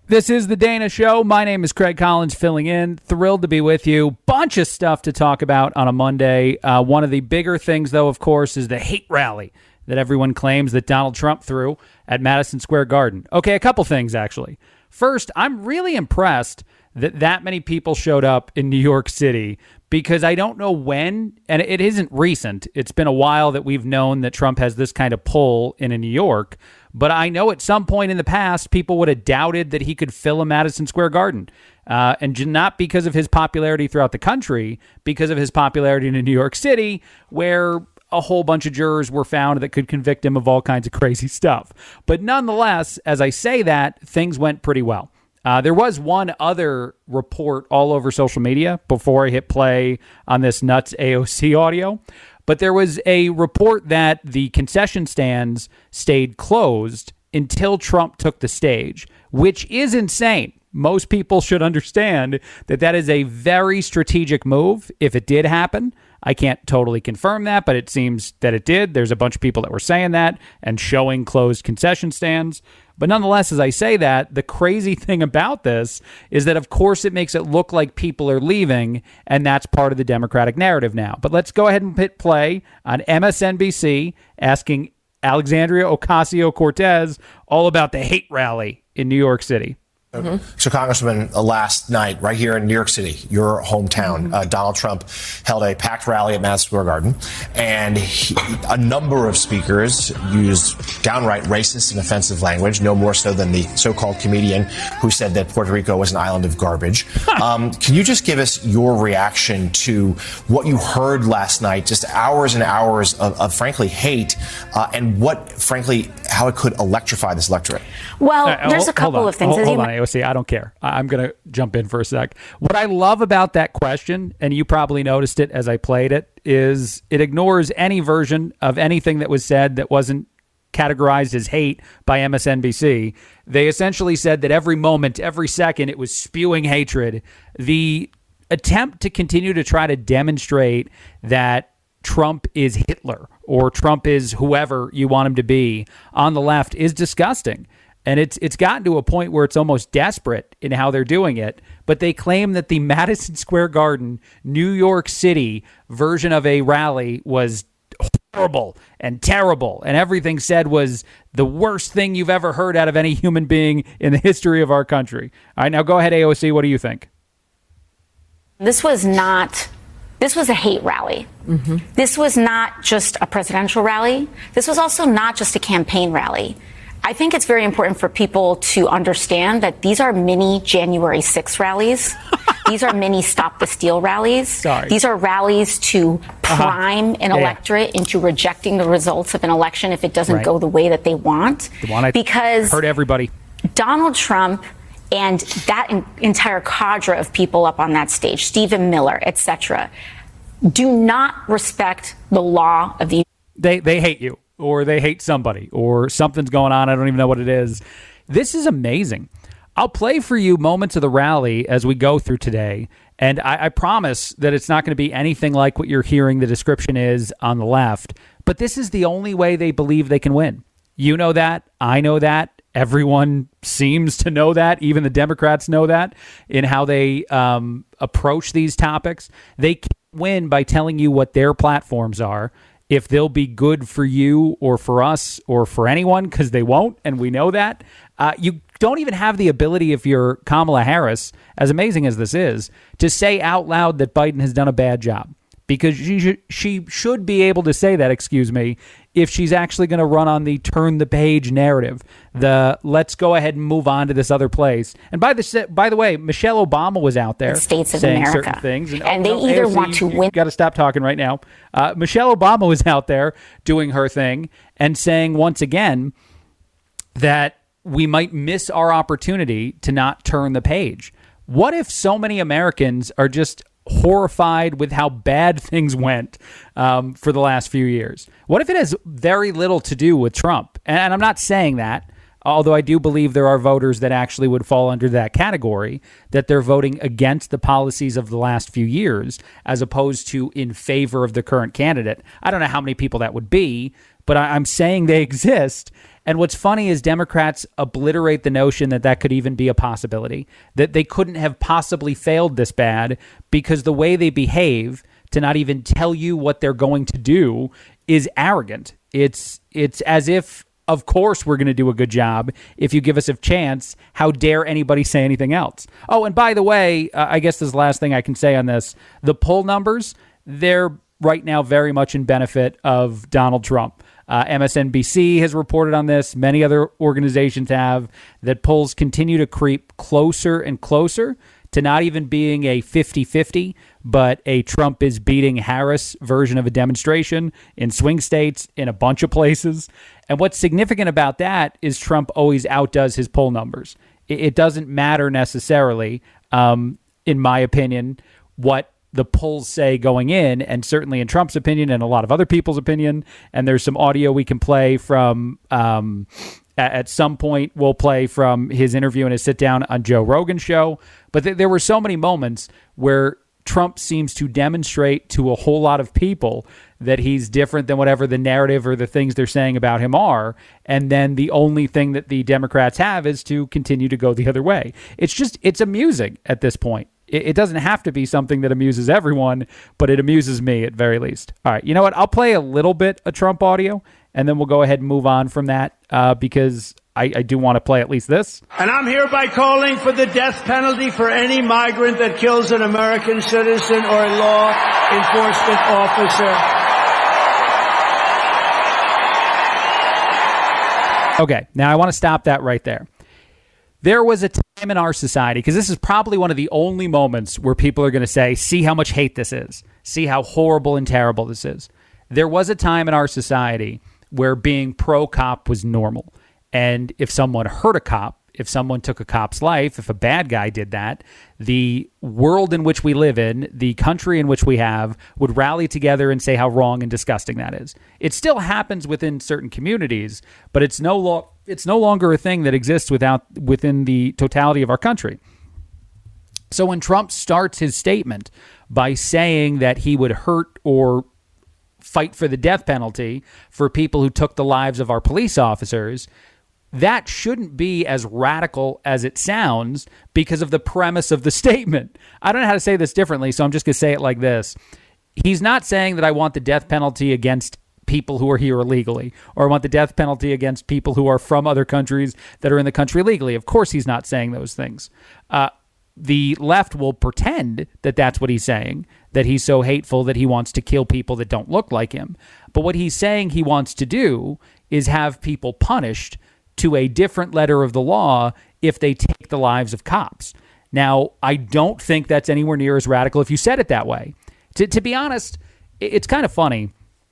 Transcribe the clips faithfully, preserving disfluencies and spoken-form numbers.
This is the Dana Show. My name is Craig Collins, filling in. Thrilled to be with you. Bunch of stuff to talk about on a Monday. Uh, one of the bigger things, though, of course, is the hate rally that everyone claims that Donald Trump threw at Madison Square Garden. Okay, a couple things, actually. First, I'm really impressed that that many people showed up in New York City, because I don't know when, and it isn't recent. It's been a while that we've known that Trump has this kind of pull in New York. But I know at some point in the past, people would have doubted that he could fill a Madison Square Garden. Uh, and not because of his popularity throughout the country, because of his popularity in New York City, where a whole bunch of jurors were found that could convict him of all kinds of crazy stuff. But nonetheless, as I say that, things went pretty well. Uh, there was one other report all over social media before I hit play on this nuts A O C audio. But there was a report that the concession stands stayed closed until Trump took the stage, which is insane. Most people should understand that that is a very strategic move if it did happen. I can't totally confirm that, but it seems that it did. There's a bunch of people that were saying that and showing closed concession stands. But nonetheless, as I say that, the crazy thing about this is that, of course, it makes it look like people are leaving, and that's part of the Democratic narrative now. But let's go ahead and hit play on M S N B C asking Alexandria Ocasio-Cortez all about the hate rally in New York City. Mm-hmm. So, Congressman, uh, last night, right here in New York City, your hometown, mm-hmm. uh, Donald Trump held a packed rally at Madison Square Garden, and he, a number of speakers used downright racist and offensive language, no more so than the so-called comedian who said that Puerto Rico was an island of garbage. um, can you just give us your reaction to what you heard last night, just hours and hours of, of frankly, hate, uh, and what, frankly, how it could electrify this electorate? Well, uh, there's a couple of things. Hold, hold on, A O C. I don't care. I'm going to jump in for a sec. What I love about that question, and you probably noticed it as I played it, is it ignores any version of anything that was said that wasn't categorized as hate by M S N B C. They essentially said that every moment, every second, it was spewing hatred. The attempt to continue to try to demonstrate that Trump is Hitler or Trump is whoever you want him to be on the left is disgusting. And it's it's gotten to a point where it's almost desperate in how they're doing it. But they claim that the Madison Square Garden, New York City version of a rally was horrible and terrible. And everything said was the worst thing you've ever heard out of any human being in the history of our country. All right, now go ahead, A O C. What do you think? This was not... This was a hate rally. Mm-hmm. This was not just a presidential rally. This was also not just a campaign rally. I think it's very important for people to understand that these are mini January sixth rallies. These are mini Stop the Steal rallies. Sorry. These are rallies to prime uh-huh. an yeah. electorate into rejecting the results of an election if it doesn't right. go the way that they want. The one I because heard everybody. Donald Trump and that in, entire cadre of people up on that stage, Stephen Miller, et cetera, do not respect the law of the... They they hate you. Or they hate somebody, or something's going on. I don't even know what it is. This is amazing. I'll play for you moments of the rally as we go through today, and I, I promise that it's not going to be anything like what you're hearing the description is on the left, but this is the only way they believe they can win. You know that. I know that. Everyone seems to know that. Even the Democrats know that in how they um, approach these topics. They can't win by telling you what their platforms are, if they'll be good for you or for us or for anyone, because they won't, and we know that. Uh, you don't even have the ability, if you're Kamala Harris, as amazing as this is, to say out loud that Biden has done a bad job. Because she, sh- she should be able to say that, excuse me, if she's actually going to run on the turn the page narrative, the let's go ahead and move on to this other place. And by the by the way, Michelle Obama was out there States of saying America. certain things. And, and oh, they no, either A O C, want to you, win. You got to stop talking right now. Uh, Michelle Obama was out there doing her thing and saying once again that we might miss our opportunity to not turn the page. What if so many Americans are just horrified with how bad things went um, for the last few years? What if it has very little to do with Trump? And I'm not saying that, although I do believe there are voters that actually would fall under that category, that they're voting against the policies of the last few years as opposed to in favor of the current candidate. I don't know how many people that would be, but I, I'm saying they exist. And what's funny is Democrats obliterate the notion that that could even be a possibility, that they couldn't have possibly failed this bad, because the way they behave to not even tell you what they're going to do is arrogant. It's it's as if, of course, we're going to do a good job if you give us a chance. How dare anybody say anything else? Oh, and by the way, uh, I guess this is the last thing I can say on this. The poll numbers, they're right now very much in benefit of Donald Trump. Uh, M S N B C has reported on this. Many other organizations have, that polls continue to creep closer and closer to not even being a fifty-fifty, but a Trump is beating Harris version of a demonstration in swing states, in a bunch of places. And what's significant about that is Trump always outdoes his poll numbers. It, it doesn't matter necessarily, um, in my opinion, what the polls say going in, and certainly in Trump's opinion and a lot of other people's opinion. And there's some audio we can play from, um, at some point we'll play from his interview and his sit down on Joe Rogan's show. But th- there were so many moments where Trump seems to demonstrate to a whole lot of people that he's different than whatever the narrative or the things they're saying about him are. And then the only thing that the Democrats have is to continue to go the other way. It's just, it's amusing at this point. It doesn't have to be something that amuses everyone, but it amuses me at very least. All right, you know what? I'll play a little bit of Trump audio, and then we'll go ahead and move on from that, uh, because I, I do want to play at least this. And I'm hereby calling for the death penalty for any migrant that kills an American citizen or a law enforcement officer. Okay, now I want to stop that right there. There was a time in our society, because this is probably one of the only moments where people are going to say, see how much hate this is. See how horrible and terrible this is. There was a time in our society where being pro-cop was normal. And if someone hurt a cop, if someone took a cop's life, if a bad guy did that, the world in which we live in, the country in which we have, would rally together and say how wrong and disgusting that is. It still happens within certain communities, but it's no lo- it's no longer a thing that exists without within the totality of our country. So when Trump starts his statement by saying that he would hurt or fight for the death penalty for people who took the lives of our police officers, that shouldn't be as radical as it sounds because of the premise of the statement. I don't know how to say this differently, so I'm just going to say it like this. He's not saying that I want the death penalty against people who are here illegally, or I want the death penalty against people who are from other countries that are in the country legally. Of course, he's not saying those things. Uh, the left will pretend that that's what he's saying, that he's so hateful that he wants to kill people that don't look like him. But what he's saying he wants to do is have people punished to a different letter of the law if they take the lives of cops. Now, I don't think that's anywhere near as radical if you said it that way. To, to be honest, it's kind of funny.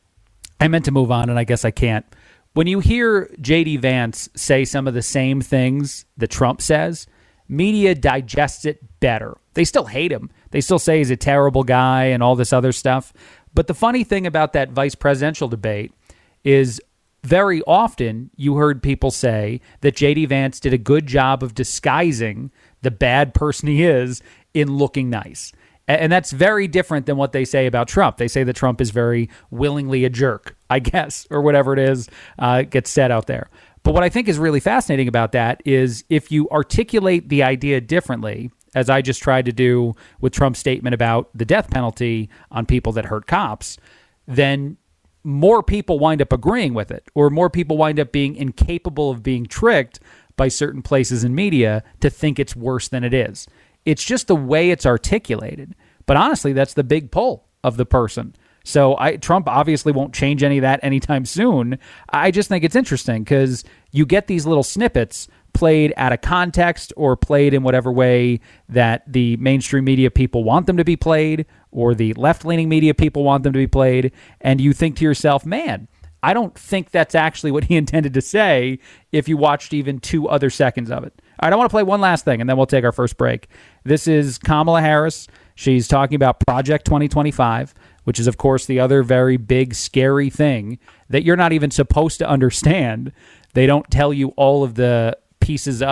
I meant to move on, and I guess I can't. When you hear J D Vance say some of the same things that Trump says, media digests it better. They still hate him. They still say he's a terrible guy and all this other stuff. But the funny thing about that vice presidential debate is very often you heard people say that J D Vance did a good job of disguising the bad person he is in looking nice. And that's very different than what they say about Trump. They say that Trump is very willingly a jerk, I guess, or whatever it is uh, gets said out there. But what I think is really fascinating about that is if you articulate the idea differently, as I just tried to do with Trump's statement about the death penalty on people that hurt cops, then more people wind up agreeing with it, or more people wind up being incapable of being tricked by certain places in media to think it's worse than it is. It's just the way it's articulated. But honestly, that's the big pull of the person. So I, Trump obviously won't change any of that anytime soon. I just think it's interesting because you get these little snippets played out of context or played in whatever way that the mainstream media people want them to be played, or the left-leaning media people want them to be played. And you think to yourself, man, I don't think that's actually what he intended to say if you watched even two other seconds of it. All right, I want to play one last thing, and then we'll take our first break. This is Kamala Harris. She's talking about Project twenty twenty-five, which is, of course, the other very big, scary thing that you're not even supposed to understand. They don't tell you all of the pieces of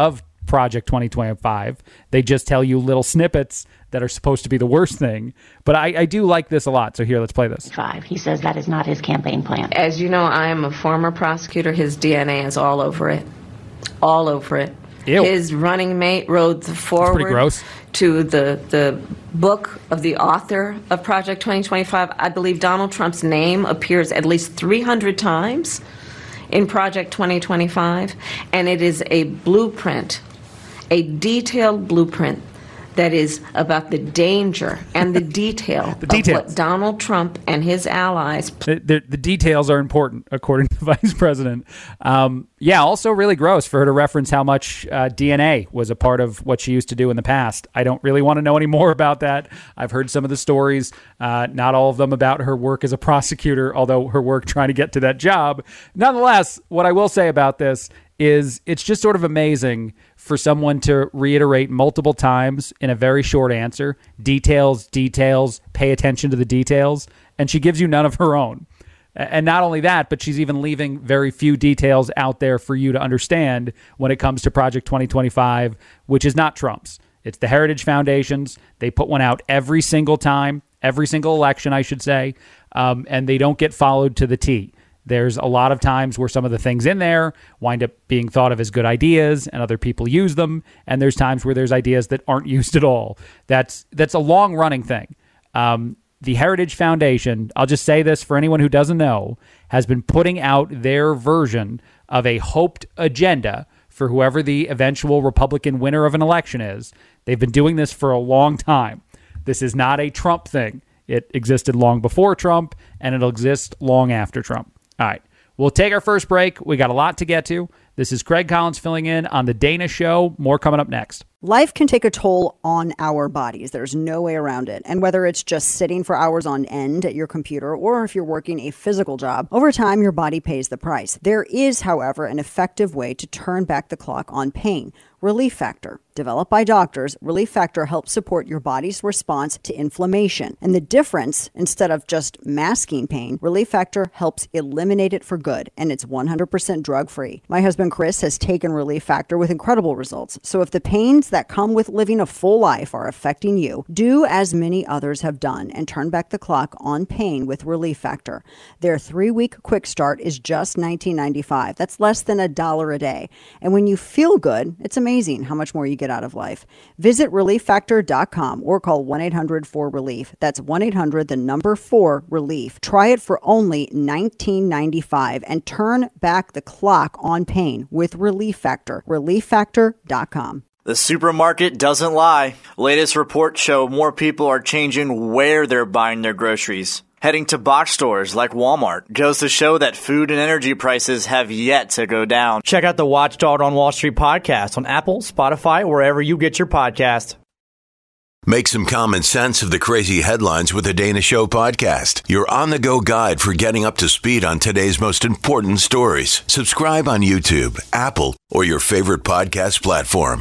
Project twenty twenty-five. They just tell you little snippets that are supposed to be the worst thing. But I, I do like this a lot. So here, let's play this. Five. He says that is not his campaign plan. As you know, I am a former prosecutor. His D N A is all over it. All over it. Ew. His running mate wrote the forward gross. to the, the book of the author of Project twenty twenty-five. I believe Donald Trump's name appears at least three hundred times in Project twenty twenty-five, and it is a blueprint, a detailed blueprint that is about the danger and the detail the details. of what Donald Trump and his allies. The, the, the details are important, according to the vice president. Um, yeah, also really gross for her to reference how much uh, D N A was a part of what she used to do in the past. I don't really want to know any more about that. I've heard some of the stories, uh, not all of them about her work as a prosecutor, although her work trying to get to that job. Nonetheless, what I will say about this is it's just sort of amazing for someone to reiterate multiple times in a very short answer, details, details, pay attention to the details, and she gives you none of her own. And not only that, but she's even leaving very few details out there for you to understand when it comes to Project twenty twenty-five, which is not Trump's. It's the Heritage Foundation's. They put one out every single time, every single election, I should say, um, and they don't get followed to the T. There's a lot of times where some of the things in there wind up being thought of as good ideas and other people use them. And there's times where there's ideas that aren't used at all. That's that's a long running thing. Um, the Heritage Foundation, I'll just say this for anyone who doesn't know, has been putting out their version of a hoped agenda for whoever the eventual Republican winner of an election is. They've been doing this for a long time. This is not a Trump thing. It existed long before Trump, and it'll exist long after Trump. All right, we'll take our first break. We got a lot to get to. This is Craig Collins filling in on The Dana Show. More coming up next. Life can take a toll on our bodies. There's no way around it. And whether it's just sitting for hours on end at your computer or if you're working a physical job, over time, your body pays the price. There is, however, an effective way to turn back the clock on pain. Relief Factor. Developed by doctors, Relief Factor helps support your body's response to inflammation. And the difference, instead of just masking pain, Relief Factor helps eliminate it for good. And it's one hundred percent drug-free. My husband Chris has taken Relief Factor with incredible results. So if the pains that come with living a full life are affecting you, do as many others have done and turn back the clock on pain with Relief Factor. Their three-week quick start is just nineteen ninety-five dollars. That's less than a dollar a day. And when you feel good, it's amazing how much more you get out of life. Visit relief factor dot com or call one eight hundred four relief. That's one eight hundred the number four relief. Try it for only nineteen ninety-five and turn back the clock on pain with Relief Factor. relief factor dot com. The supermarket doesn't lie. Latest reports show more people are changing where they're buying their groceries. Heading to box stores like Walmart goes to show that food and energy prices have yet to go down. Check out the Watchdog on Wall Street podcast on Apple, Spotify, wherever you get your podcast. Make some common sense of the crazy headlines with the Dana Show podcast. Your on-the-go guide for getting up to speed on today's most important stories. Subscribe on YouTube, Apple, or your favorite podcast platform.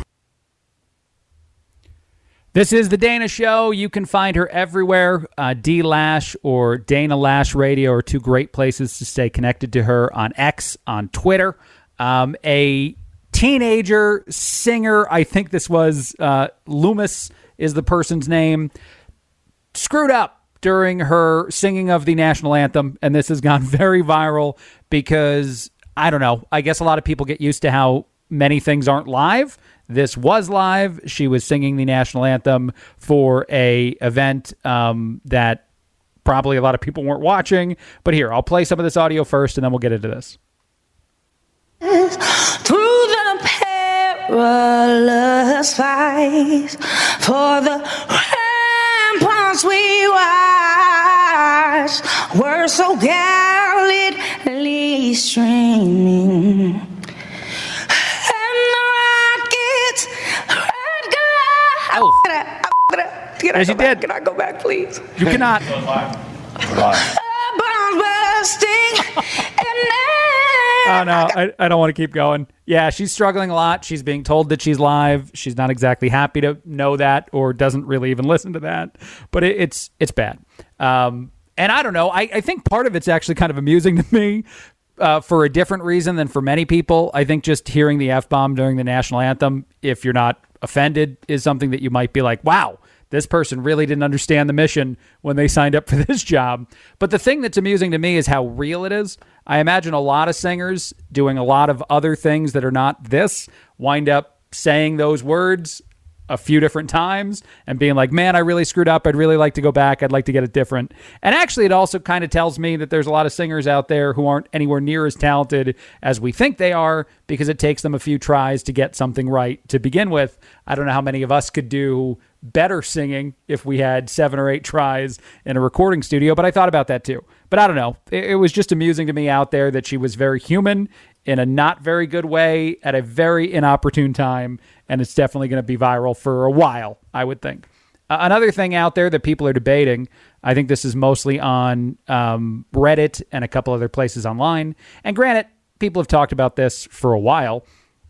This is The Dana Show. You can find her everywhere. Uh, D Lash or Dana Lash Radio are two great places to stay connected to her on X, on Twitter. Um, a teenager singer, I think this was uh, Loomis is the person's name, screwed up during her singing of the national anthem, and this has gone very viral because, I don't know, I guess a lot of people get used to how many things aren't live. This was live. She was singing the national anthem for a event um, that probably a lot of people weren't watching. But here, I'll play some of this audio first, and then we'll get into this. Through the perilous fight, for the ramparts we watch were so gallantly streaming. Oh. Can I As you go back? did. Can I go back, please? You cannot. Oh, no, I, I don't want to keep going. Yeah, she's struggling a lot. She's being told that she's live. She's not exactly happy to know that or doesn't really even listen to that. But it, it's it's bad. Um, and I don't know. I, I think part of it's actually kind of amusing to me uh, for a different reason than for many people. I think just hearing the F-bomb during the national anthem, if you're not offended, is something that you might be like, wow, this person really didn't understand the mission when they signed up for this job. But the thing that's amusing to me is how real it is. I imagine a lot of singers doing a lot of other things that are not this wind up saying those words a few different times and being like, man, I really screwed up. I'd really like to go back. I'd like to get it different. And actually, it also kind of tells me that there's a lot of singers out there who aren't anywhere near as talented as we think they are, because it takes them a few tries to get something right to begin with. I don't know how many of us could do better singing if we had seven or eight tries in a recording studio, but I thought about that too. But I don't know. It, it was just amusing to me out there that she was very human in a not very good way at a very inopportune time, and it's definitely going to be viral for a while, I would think. Uh, another thing out there that people are debating, I think this is mostly on um, Reddit and a couple other places online, and granted, people have talked about this for a while.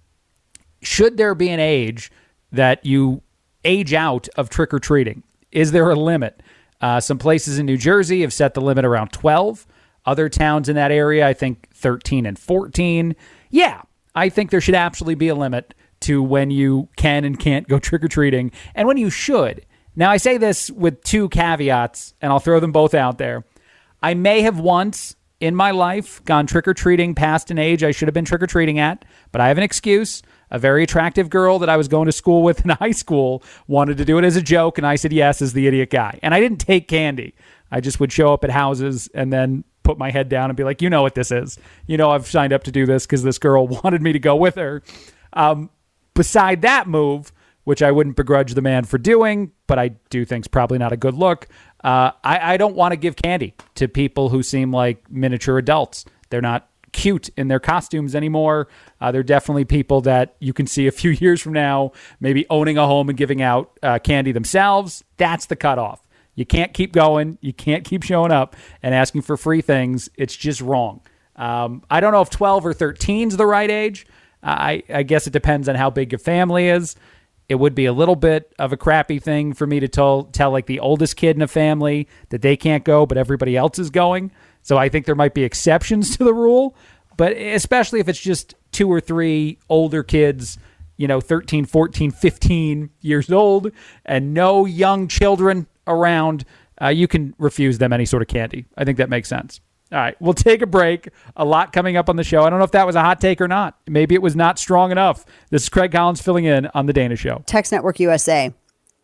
Should there be an age that you age out of trick-or-treating? Is there a limit? Uh, some places in New Jersey have set the limit around twelve. Other towns in that area, I think thirteen and fourteen. Yeah, I think there should absolutely be a limit to when you can and can't go trick-or-treating, and when you should. Now, I say this with two caveats, and I'll throw them both out there. I may have once in my life gone trick-or-treating past an age I should have been trick-or-treating at, but I have an excuse. A very attractive girl that I was going to school with in high school wanted to do it as a joke, and I said yes as the idiot guy. And I didn't take candy. I just would show up at houses and then put my head down and be like, you know what this is. You know I've signed up to do this because this girl wanted me to go with her. Um, beside that move, which I wouldn't begrudge the man for doing, but I do think is probably not a good look, uh, I, I don't want to give candy to people who seem like miniature adults. They're not cute in their costumes anymore. Uh, they're definitely people that you can see a few years from now maybe owning a home and giving out uh, candy themselves. That's the cutoff. You can't keep going. You can't keep showing up and asking for free things. It's just wrong. Um, I don't know if twelve or thirteen is the right age. I, I guess it depends on how big your family is. It would be a little bit of a crappy thing for me to tell, tell like the oldest kid in a family that they can't go, but everybody else is going. So I think there might be exceptions to the rule, but especially if it's just two or three older kids, you know, thirteen, fourteen, fifteen years old and no young children around, uh, you can refuse them any sort of candy. I think that makes sense. All right, we'll take a break. A lot coming up on the show. I don't know if that was a hot take or not. Maybe it was not strong enough. This is Craig Collins filling in on The Dana Show. Tax Network U S A,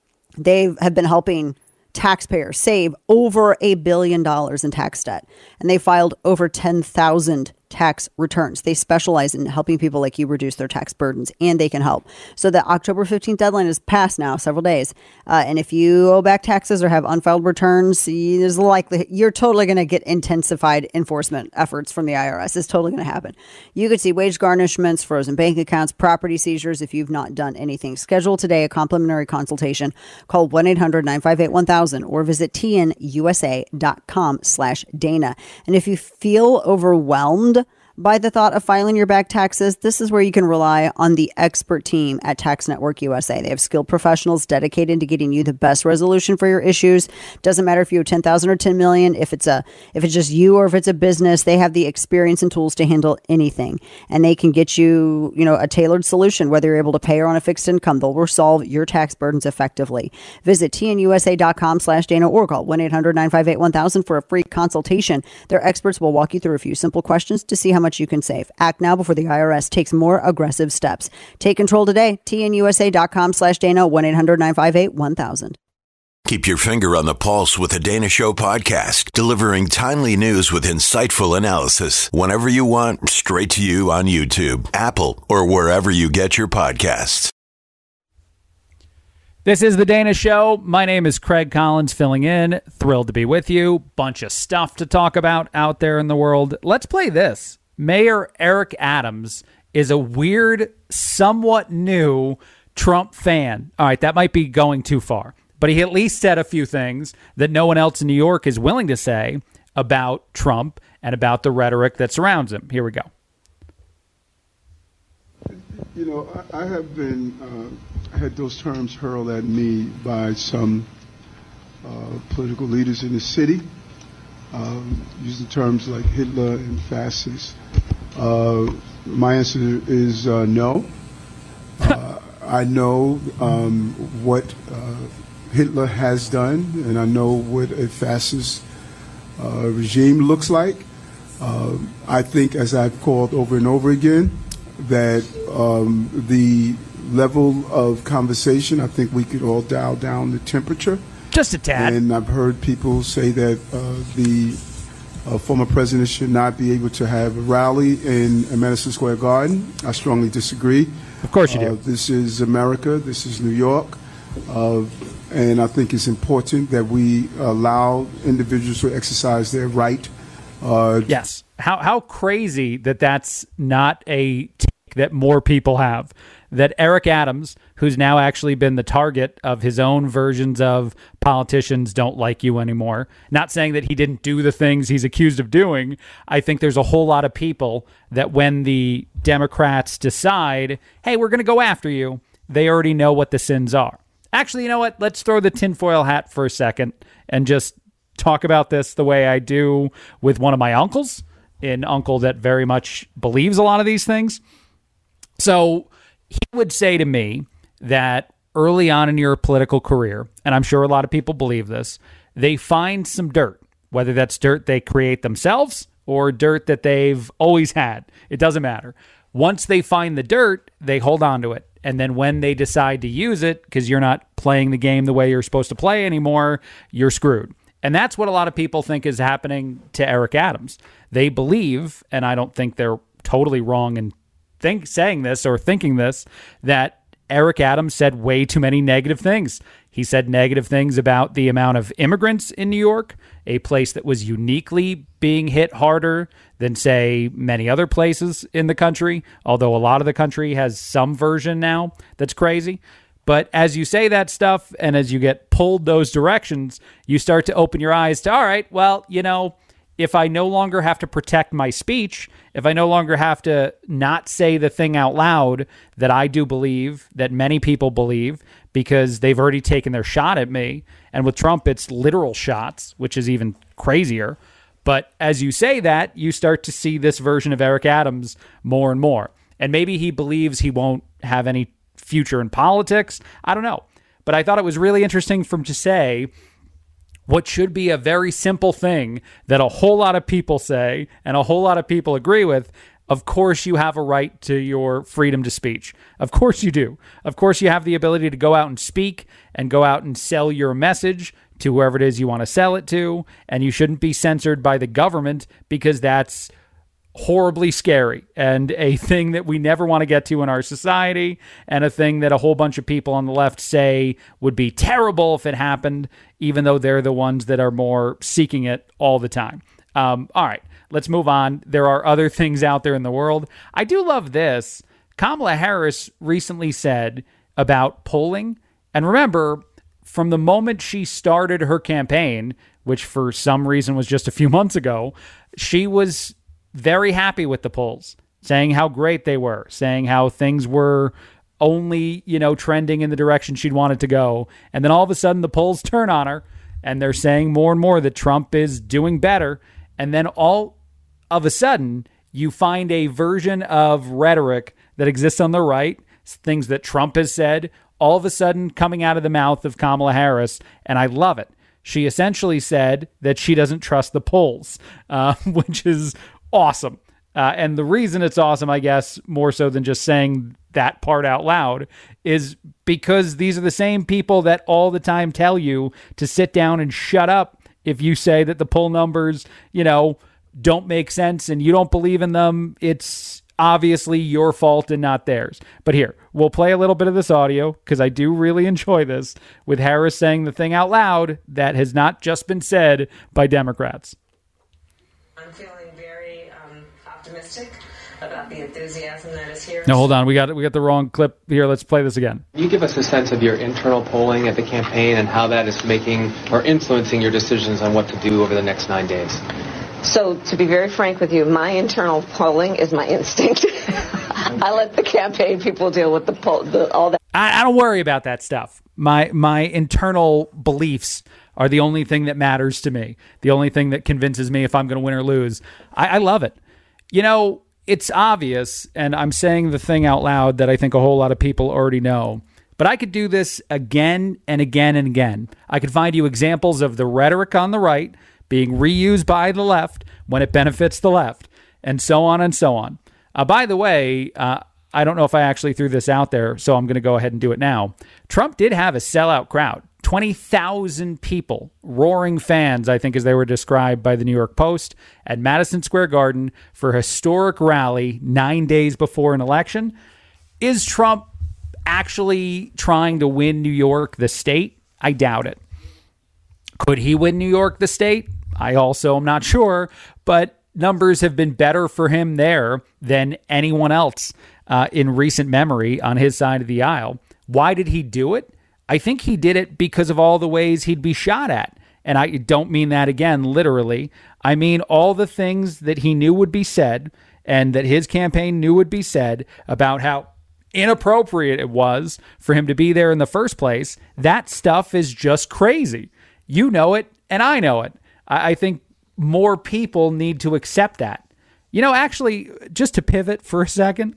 they have been helping taxpayers save over a billion dollars in tax debt, and they filed over ten thousand tax returns. They specialize in helping people like you reduce their tax burdens, and they can help. So the October fifteenth deadline is passed now, several days. Uh, and if you owe back taxes or have unfiled returns, there's likely you're totally going to get intensified enforcement efforts from the I R S. It's totally going to happen. You could see wage garnishments, frozen bank accounts, property seizures if you've not done anything. Schedule today a complimentary consultation. Call one eight hundred nine five eight one thousand or visit T N U S A dot com slash Dana. And if you feel overwhelmed by the thought of filing your back taxes, this is where you can rely on the expert team at Tax Network U S A. They have skilled professionals dedicated to getting you the best resolution for your issues. Doesn't matter if you have ten thousand or ten million, if it's a if it's just you or if it's a business, they have the experience and tools to handle anything. And they can get you, you know, a tailored solution, whether you're able to pay or on a fixed income. They'll resolve your tax burdens effectively. Visit T N U S A dot com slash Dana or call one eight hundred nine five eight one thousand for a free consultation. Their experts will walk you through a few simple questions to see how much you can save. Act now before the I R S takes more aggressive steps. Take control today. T N U S A dot com slash Dana, one eight hundred nine five eight one thousand. Keep your finger on the pulse with the Dana Show podcast, delivering timely news with insightful analysis whenever you want, straight to you on YouTube, Apple, or wherever you get your podcasts. This is The Dana Show. My name is Craig Collins filling in. Thrilled to be with you. Bunch of stuff to talk about out there in the world. Let's play this. Mayor Eric Adams is a weird, somewhat new Trump fan. All right, that might be going too far, but he at least said a few things that no one else in New York is willing to say about Trump and about the rhetoric that surrounds him. Here we go. You know, I, I have been, uh, had those terms hurled at me by some uh, political leaders in the city, um, using terms like Hitler and fascist. Uh, my answer is uh, no. Uh, I know um, what uh, Hitler has done, and I know what a fascist uh, regime looks like. Uh, I think, as I've called over and over again, that um, the level of conversation, I think we could all dial down the temperature. Just a tad. And I've heard people say that uh, the uh, former president should not be able to have a rally in Madison Square Garden. I strongly disagree. Of course you do. Uh, this is America. This is New York. Uh, and I think it's important that we allow individuals to exercise their right. Uh, yes. How how crazy that that's not a take that more people have. That Eric Adams, who's now actually been the target of his own versions of politicians don't like you anymore. Not saying that he didn't do the things he's accused of doing. I think there's a whole lot of people that when the Democrats decide, hey, we're going to go after you, they already know what the sins are. Actually, you know what? Let's throw the tinfoil hat for a second and just talk about this the way I do with one of my uncles, an uncle that very much believes a lot of these things. So he would say to me that early on in your political career, and I'm sure a lot of people believe this, they find some dirt, whether that's dirt they create themselves or dirt that they've always had. It doesn't matter. Once they find the dirt, they hold on to it. And then when they decide to use it, because you're not playing the game the way you're supposed to play anymore, you're screwed. And that's what a lot of people think is happening to Eric Adams. They believe, and I don't think they're totally wrong in think saying this or thinking this, that Eric Adams said way too many negative things. He said negative things about the amount of immigrants in New York, a place that was uniquely being hit harder than, say, many other places in the country, although a lot of the country has some version now that's crazy. But as you say that stuff and as you get pulled those directions, you start to open your eyes to, all right, well, you know, if I no longer have to protect my speech, if I no longer have to not say the thing out loud that I do believe, that many people believe, because they've already taken their shot at me. And with Trump, it's literal shots, which is even crazier. But as you say that, you start to see this version of Eric Adams more and more. And maybe he believes he won't have any future in politics. I don't know. But I thought it was really interesting for him to say what should be a very simple thing that a whole lot of people say and a whole lot of people agree with. Of course, you have a right to your freedom to speech. Of course you do. Of course, you have the ability to go out and speak and go out and sell your message to whoever it is you want to sell it to. And you shouldn't be censored by the government because that's horribly scary and a thing that we never want to get to in our society, and a thing that a whole bunch of people on the left say would be terrible if it happened, even though they're the ones that are more seeking it all the time. Um, all right, let's move on. There are other things out there in the world. I do love this. Kamala Harris recently said about polling, and remember, from the moment she started her campaign, which for some reason was just a few months ago, she was very happy with the polls, saying how great they were, saying how things were only, you know, trending in the direction she'd wanted to go. And then all of a sudden the polls turn on her and they're saying more and more that Trump is doing better. And then all of a sudden you find a version of rhetoric that exists on the right, things that Trump has said, all of a sudden coming out of the mouth of Kamala Harris. And I love it. She essentially said that she doesn't trust the polls, uh, which is awesome. Uh, and the reason it's awesome, I guess, more so than just saying that part out loud, is because these are the same people that all the time tell you to sit down and shut up if you say that the poll numbers, you know, don't make sense and you don't believe in them. It's obviously your fault and not theirs. But here, we'll play a little bit of this audio because I do really enjoy this, with Harris saying the thing out loud that has not just been said by Democrats. I'm feeling very um, optimistic about the enthusiasm that is here. No, hold on. We got we got the wrong clip here. Let's play this again. Can you give us a sense of your internal polling at the campaign and how that is making or influencing your decisions on what to do over the next nine days? So, to be very frank with you, my internal polling is my instinct. I let the campaign people deal with the poll, the, all that. I, I don't worry about that stuff. My my internal beliefs are the only thing that matters to me. The only thing that convinces me if I'm going to win or lose. I, I love it. You know, it's obvious, and I'm saying the thing out loud that I think a whole lot of people already know, but I could do this again and again and again. I could find you examples of the rhetoric on the right being reused by the left when it benefits the left, and so on and so on. Uh, by the way, uh, I don't know if I actually threw this out there, so I'm going to go ahead and do it now. Trump did have a sellout crowd. twenty thousand people, roaring fans, I think as they were described by the New York Post, at Madison Square Garden for a historic rally nine days before an election. Is Trump actually trying to win New York, the state? I doubt it. Could he win New York, the state? I also am not sure, but numbers have been better for him there than anyone else uh, in recent memory on his side of the aisle. Why did he do it? I think he did it because of all the ways he'd be shot at. And I don't mean that again, literally. I mean all the things that he knew would be said and that his campaign knew would be said about how inappropriate it was for him to be there in the first place. That stuff is just crazy. You know it, and I know it. I, I think more people need to accept that. You know, actually, just to pivot for a second,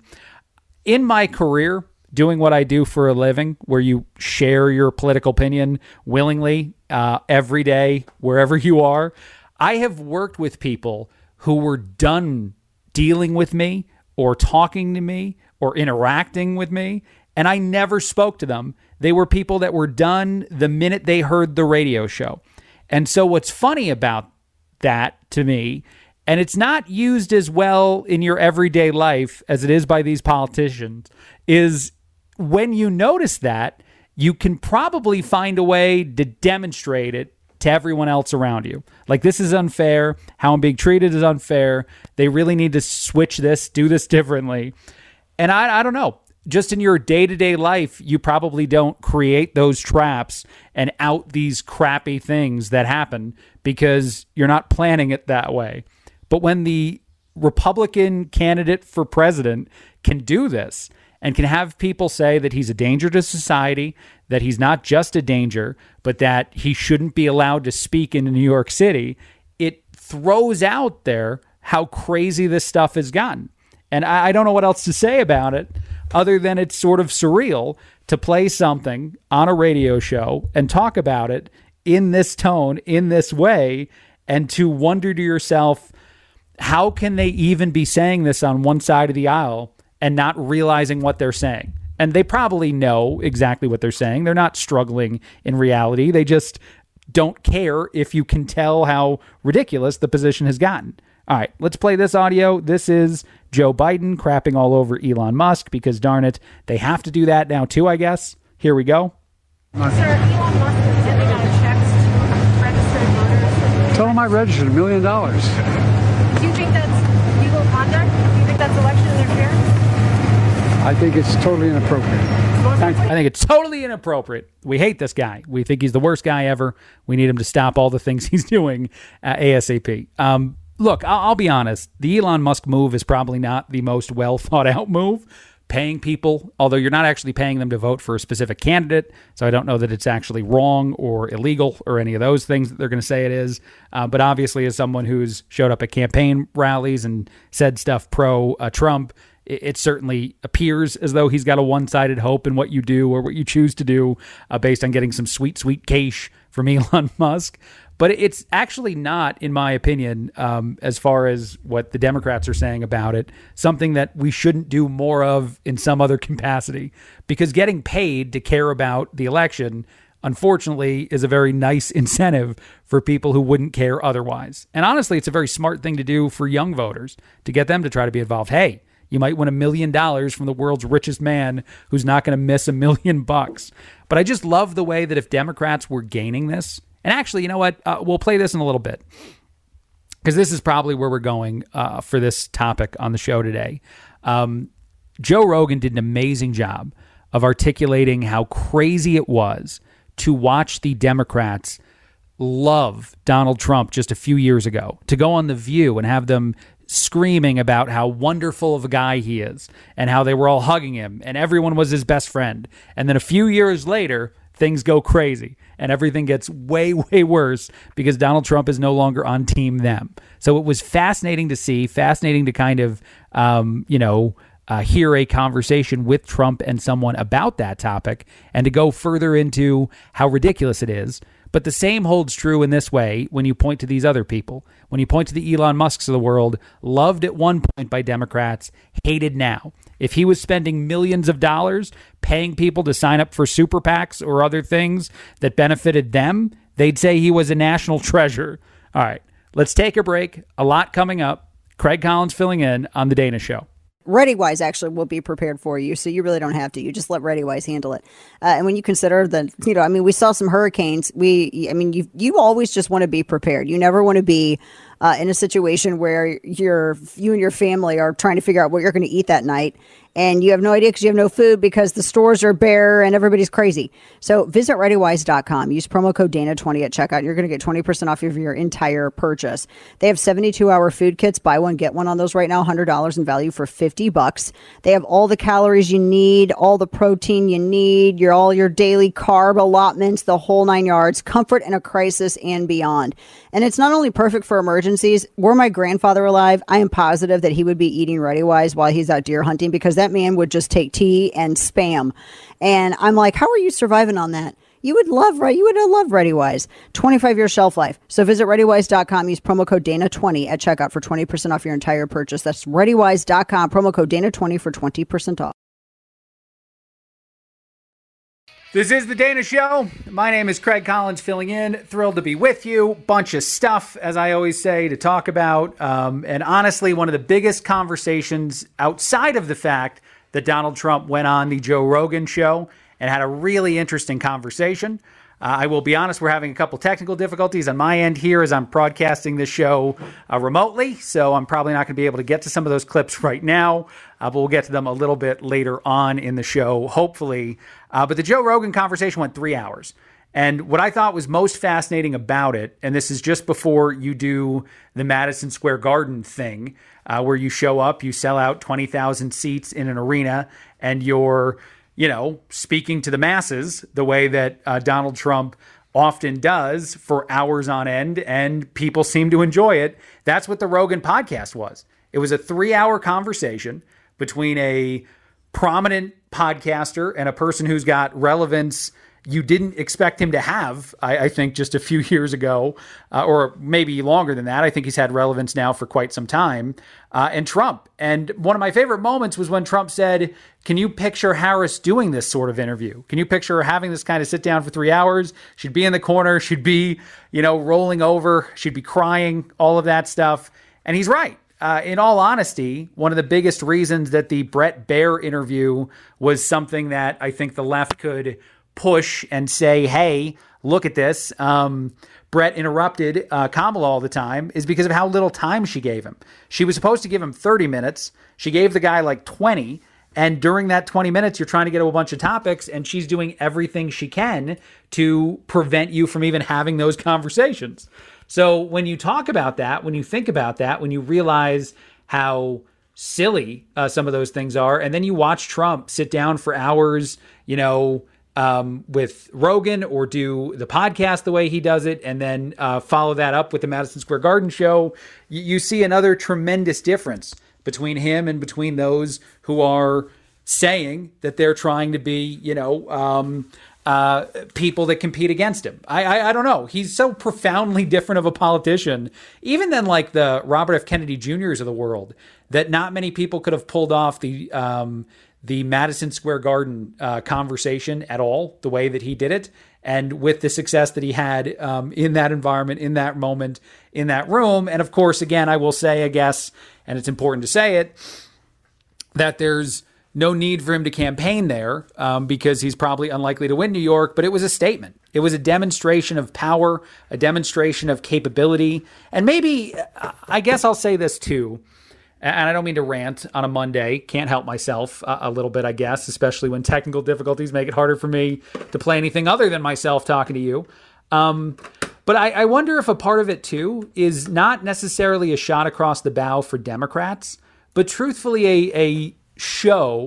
in my career, doing what I do for a living, where you share your political opinion willingly uh, every day, wherever you are, I have worked with people who were done dealing with me or talking to me or interacting with me, and I never spoke to them. They were people that were done the minute they heard the radio show. And so what's funny about that to me, and it's not used as well in your everyday life as it is by these politicians, is when you notice that, you can probably find a way to demonstrate it to everyone else around you. Like, this is unfair. How I'm being treated is unfair. They really need to switch this, do this differently. And I, I don't know. Just in your day-to-day life, you probably don't create those traps and out these crappy things that happen because you're not planning it that way. But when the Republican candidate for president can do this and can have people say that he's a danger to society, that he's not just a danger, but that he shouldn't be allowed to speak in New York City, it throws out there how crazy this stuff has gotten. And I, I don't know what else to say about it other than it's sort of surreal to play something on a radio show and talk about it in this tone, in this way, and to wonder to yourself, how can they even be saying this on one side of the aisle and not realizing what they're saying? And they probably know exactly what they're saying. They're not struggling in reality. They just don't care if you can tell how ridiculous the position has gotten. All right, let's play this audio. This is Joe Biden crapping all over Elon Musk because, darn it, they have to do that now too, I guess. Here we go. Sir, Elon Musk is sending out checks to registered voters. Tell him I registered a million dollars. Do you think that's legal conduct? Do you think that's election interference? I think it's totally inappropriate. Thank you. I think it's totally inappropriate. We hate this guy. We think he's the worst guy ever. We need him to stop all the things he's doing uh, ASAP. Um, look, I'll, I'll be honest. The Elon Musk move is probably not the most well thought out move. Paying people, although you're not actually paying them to vote for a specific candidate, so I don't know that it's actually wrong or illegal or any of those things that they're going to say it is. Uh, but obviously, as someone who's showed up at campaign rallies and said stuff pro uh, Trump, it, it certainly appears as though he's got a one-sided hope in what you do or what you choose to do uh, based on getting some sweet, sweet cash from Elon Musk. But it's actually not, in my opinion, um, as far as what the Democrats are saying about it, something that we shouldn't do more of in some other capacity. Because getting paid to care about the election, unfortunately, is a very nice incentive for people who wouldn't care otherwise. And honestly, it's a very smart thing to do for young voters, to get them to try to be involved. Hey, you might win a million dollars from the world's richest man who's not going to miss a million bucks. But I just love the way that if Democrats were gaining this, and actually, you know what? Uh, we'll play this in a little bit because this is probably where we're going uh, for this topic on the show today. Um, Joe Rogan did an amazing job of articulating how crazy it was to watch the Democrats love Donald Trump just a few years ago, to go on The View and have them screaming about how wonderful of a guy he is and how they were all hugging him and everyone was his best friend. And then a few years later, things go crazy and everything gets way, way worse because Donald Trump is no longer on team them. So it was fascinating to see, fascinating to kind of, um, you know, uh, hear a conversation with Trump and someone about that topic and to go further into how ridiculous it is. But the same holds true in this way when you point to these other people. When you point to the Elon Musks of the world, loved at one point by Democrats, hated now. If he was spending millions of dollars paying people to sign up for super PACs or other things that benefited them, they'd say he was a national treasure. All right, let's take a break. A lot coming up. Craig Collins filling in on The Dana Show. ReadyWise actually will be prepared for you, so you really don't have to. You just let ReadyWise handle it. Uh, and when you consider the, you know, I mean, we saw some hurricanes. We, I mean, you you always just want to be prepared. You never want to be uh, in a situation where you're you and your family are trying to figure out what you're going to eat that night, and you have no idea because you have no food because the stores are bare and everybody's crazy. So visit ready wise dot com. Use promo code Dana twenty at checkout. You're going to get twenty percent off of your entire purchase. They have seventy-two hour food kits. Buy one, get one on those right now. one hundred dollars in value for fifty bucks. They have all the calories you need, all the protein you need, your all your daily carb allotments, the whole nine yards. Comfort in a crisis and beyond. And it's not only perfect for emergencies. Were my grandfather alive, I am positive that he would be eating ReadyWise while he's out deer hunting because that man would just take tea and spam. And I'm like, how are you surviving on that? You would love, right? You would love ReadyWise. twenty-five year shelf life. So visit ready wise dot com. Use promo code Dana twenty at checkout for twenty percent off your entire purchase. That's ready wise dot com. Promo code Dana twenty for twenty percent off. This is The Dana Show. My name is Craig Collins filling in. Thrilled to be with you. Bunch of stuff, as I always say, to talk about. Um, and honestly, one of the biggest conversations outside of the fact that Donald Trump went on the Joe Rogan show and had a really interesting conversation. Uh, I will be honest, we're having a couple technical difficulties on my end here as I'm broadcasting this show uh, remotely. So I'm probably not going to be able to get to some of those clips right now, uh, but we'll get to them a little bit later on in the show, hopefully. Uh, but the Joe Rogan conversation went three hours. And what I thought was most fascinating about it, and this is just before you do the Madison Square Garden thing, uh, where you show up, you sell out twenty thousand seats in an arena, and you're, you know, speaking to the masses the way that uh, Donald Trump often does for hours on end, and people seem to enjoy it. That's what the Rogan podcast was. It was a three-hour conversation between a prominent podcaster and a person who's got relevance you didn't expect him to have, I, I think, just a few years ago, uh, or maybe longer than that. I think he's had relevance now for quite some time, uh, and Trump. And one of my favorite moments was when Trump said, can you picture Harris doing this sort of interview? Can you picture her having this kind of sit down for three hours? She'd be in the corner. She'd be, you know, rolling over. She'd be crying, all of that stuff. And he's right. Uh, in all honesty, one of the biggest reasons that the Bret Baier interview was something that I think the left could push and say, hey, look at this. Um, Bret interrupted uh, Kamala all the time is because of how little time she gave him. She was supposed to give him thirty minutes. She gave the guy like twenty. And during that twenty minutes, you're trying to get to a bunch of topics, and she's doing everything she can to prevent you from even having those conversations. So when you talk about that, when you think about that, when you realize how silly uh, some of those things are, and then you watch Trump sit down for hours, you know, Um, with Rogan or do the podcast the way he does it, and then uh, follow that up with the Madison Square Garden show, you, you see another tremendous difference between him and between those who are saying that they're trying to be, you know, um, uh, people that compete against him. I, I I don't know. He's so profoundly different of a politician, even than like the Robert F. Kennedy Juniors of the world, that not many people could have pulled off the um, the Madison Square Garden uh, conversation at all, the way that he did it. And with the success that he had um, in that environment, in that moment, in that room. And of course, again, I will say, I guess, and it's important to say it, that there's no need for him to campaign there um, because he's probably unlikely to win New York. But it was a statement. It was a demonstration of power, a demonstration of capability. And maybe, I guess I'll say this too, and I don't mean to rant on a Monday. Can't help myself a, a little bit, I guess, especially when technical difficulties make it harder for me to play anything other than myself talking to you. Um, but I, I wonder if a part of it, too, is not necessarily a shot across the bow for Democrats, but truthfully a, a show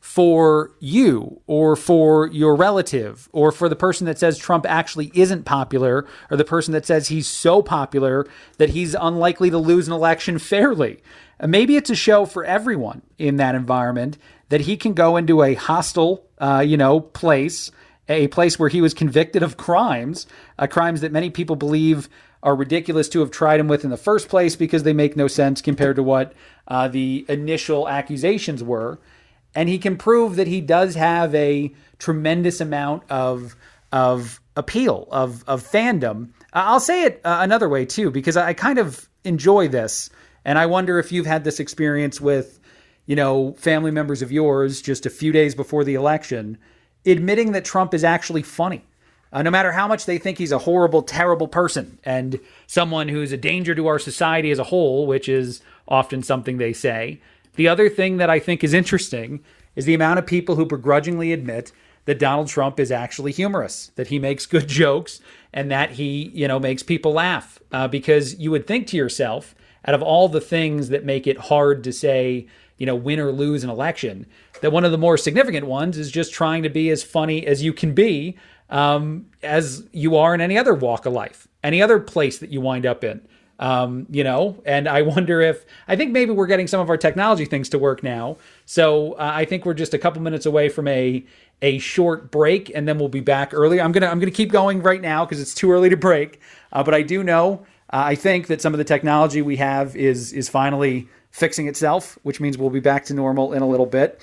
for you or for your relative or for the person that says Trump actually isn't popular or the person that says he's so popular that he's unlikely to lose an election fairly. Maybe it's a show for everyone in that environment that he can go into a hostile, uh, you know, place, a place where he was convicted of crimes, uh, crimes that many people believe are ridiculous to have tried him with in the first place because they make no sense compared to what uh, the initial accusations were. And he can prove that he does have a tremendous amount of of appeal, of of fandom. I'll say it uh, another way, too, because I kind of enjoy this. And I wonder if you've had this experience with, you know, family members of yours just a few days before the election, admitting that Trump is actually funny. Uh, no matter how much they think he's a horrible, terrible person and someone who's a danger to our society as a whole, which is often something they say. The other thing that I think is interesting is the amount of people who begrudgingly admit that Donald Trump is actually humorous, that he makes good jokes and that he, you know, makes people laugh. Uh, because you would think to yourself, out of all the things that make it hard to say, you know, win or lose an election, that one of the more significant ones is just trying to be as funny as you can be, um, as you are in any other walk of life, any other place that you wind up in. Um, you know, and I wonder if, I think maybe we're getting some of our technology things to work now. So uh, I think we're just a couple minutes away from a, a short break and then we'll be back early. I'm going to, I'm going to keep going right now because it's too early to break. Uh, but I do know, uh, I think that some of the technology we have is, is finally fixing itself, which means we'll be back to normal in a little bit.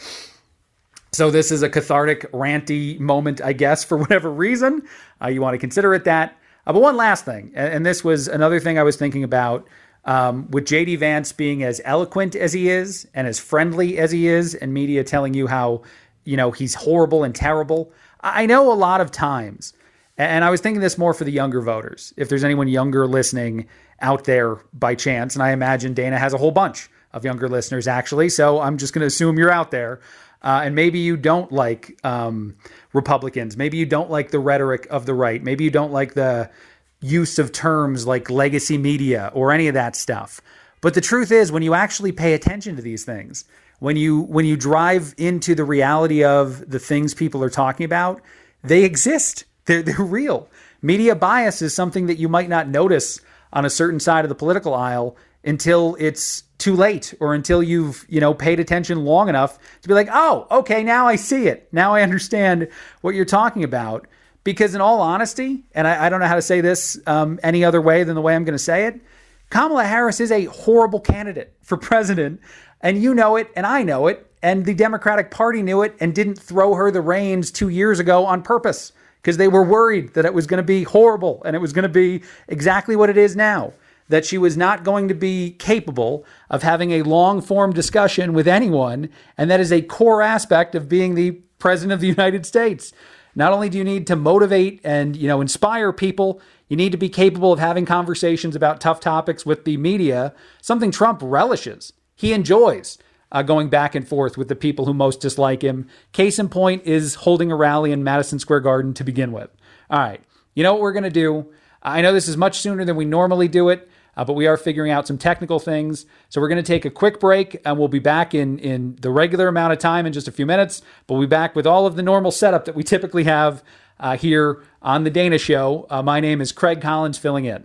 So this is a cathartic, ranty moment, I guess, for whatever reason uh, you want to consider it that. Uh, but one last thing, and, and this was another thing I was thinking about, um, with J D Vance being as eloquent as he is and as friendly as he is, and media telling you how, you know, he's horrible and terrible. I know a lot of times, and I was thinking this more for the younger voters, if there's anyone younger listening out there by chance, and I imagine Dana has a whole bunch of younger listeners actually, so I'm just going to assume you're out there. Uh, and maybe you don't like um, Republicans. Maybe you don't like the rhetoric of the right. Maybe you don't like the use of terms like legacy media or any of that stuff. But the truth is, when you actually pay attention to these things, when you when you drive into the reality of the things people are talking about, they exist. They're, they're real. Media bias is something that you might not notice on a certain side of the political aisle until it's too late or until you've, you know, paid attention long enough to be like, oh, okay, now I see it. Now I understand what you're talking about. Because in all honesty, and I, I don't know how to say this um, any other way than the way I'm going to say it, Kamala Harris is a horrible candidate for president. And you know it, and I know it, and the Democratic Party knew it and didn't throw her the reins two years ago on purpose because they were worried that it was going to be horrible and it was going to be exactly what it is now. That she was not going to be capable of having a long-form discussion with anyone, and that is a core aspect of being the president of the United States. Not only do you need to motivate and, you know, inspire people, you need to be capable of having conversations about tough topics with the media, something Trump relishes. He enjoys uh, going back and forth with the people who most dislike him. Case in point is holding a rally in Madison Square Garden to begin with. All right, you know what we're going to do? I know this is much sooner than we normally do it. Uh, but we are figuring out some technical things. So we're going to take a quick break and we'll be back in, in the regular amount of time in just a few minutes. But we'll be back with all of the normal setup that we typically have uh, here on The Dana Show. Uh, my name is Craig Collins, filling in.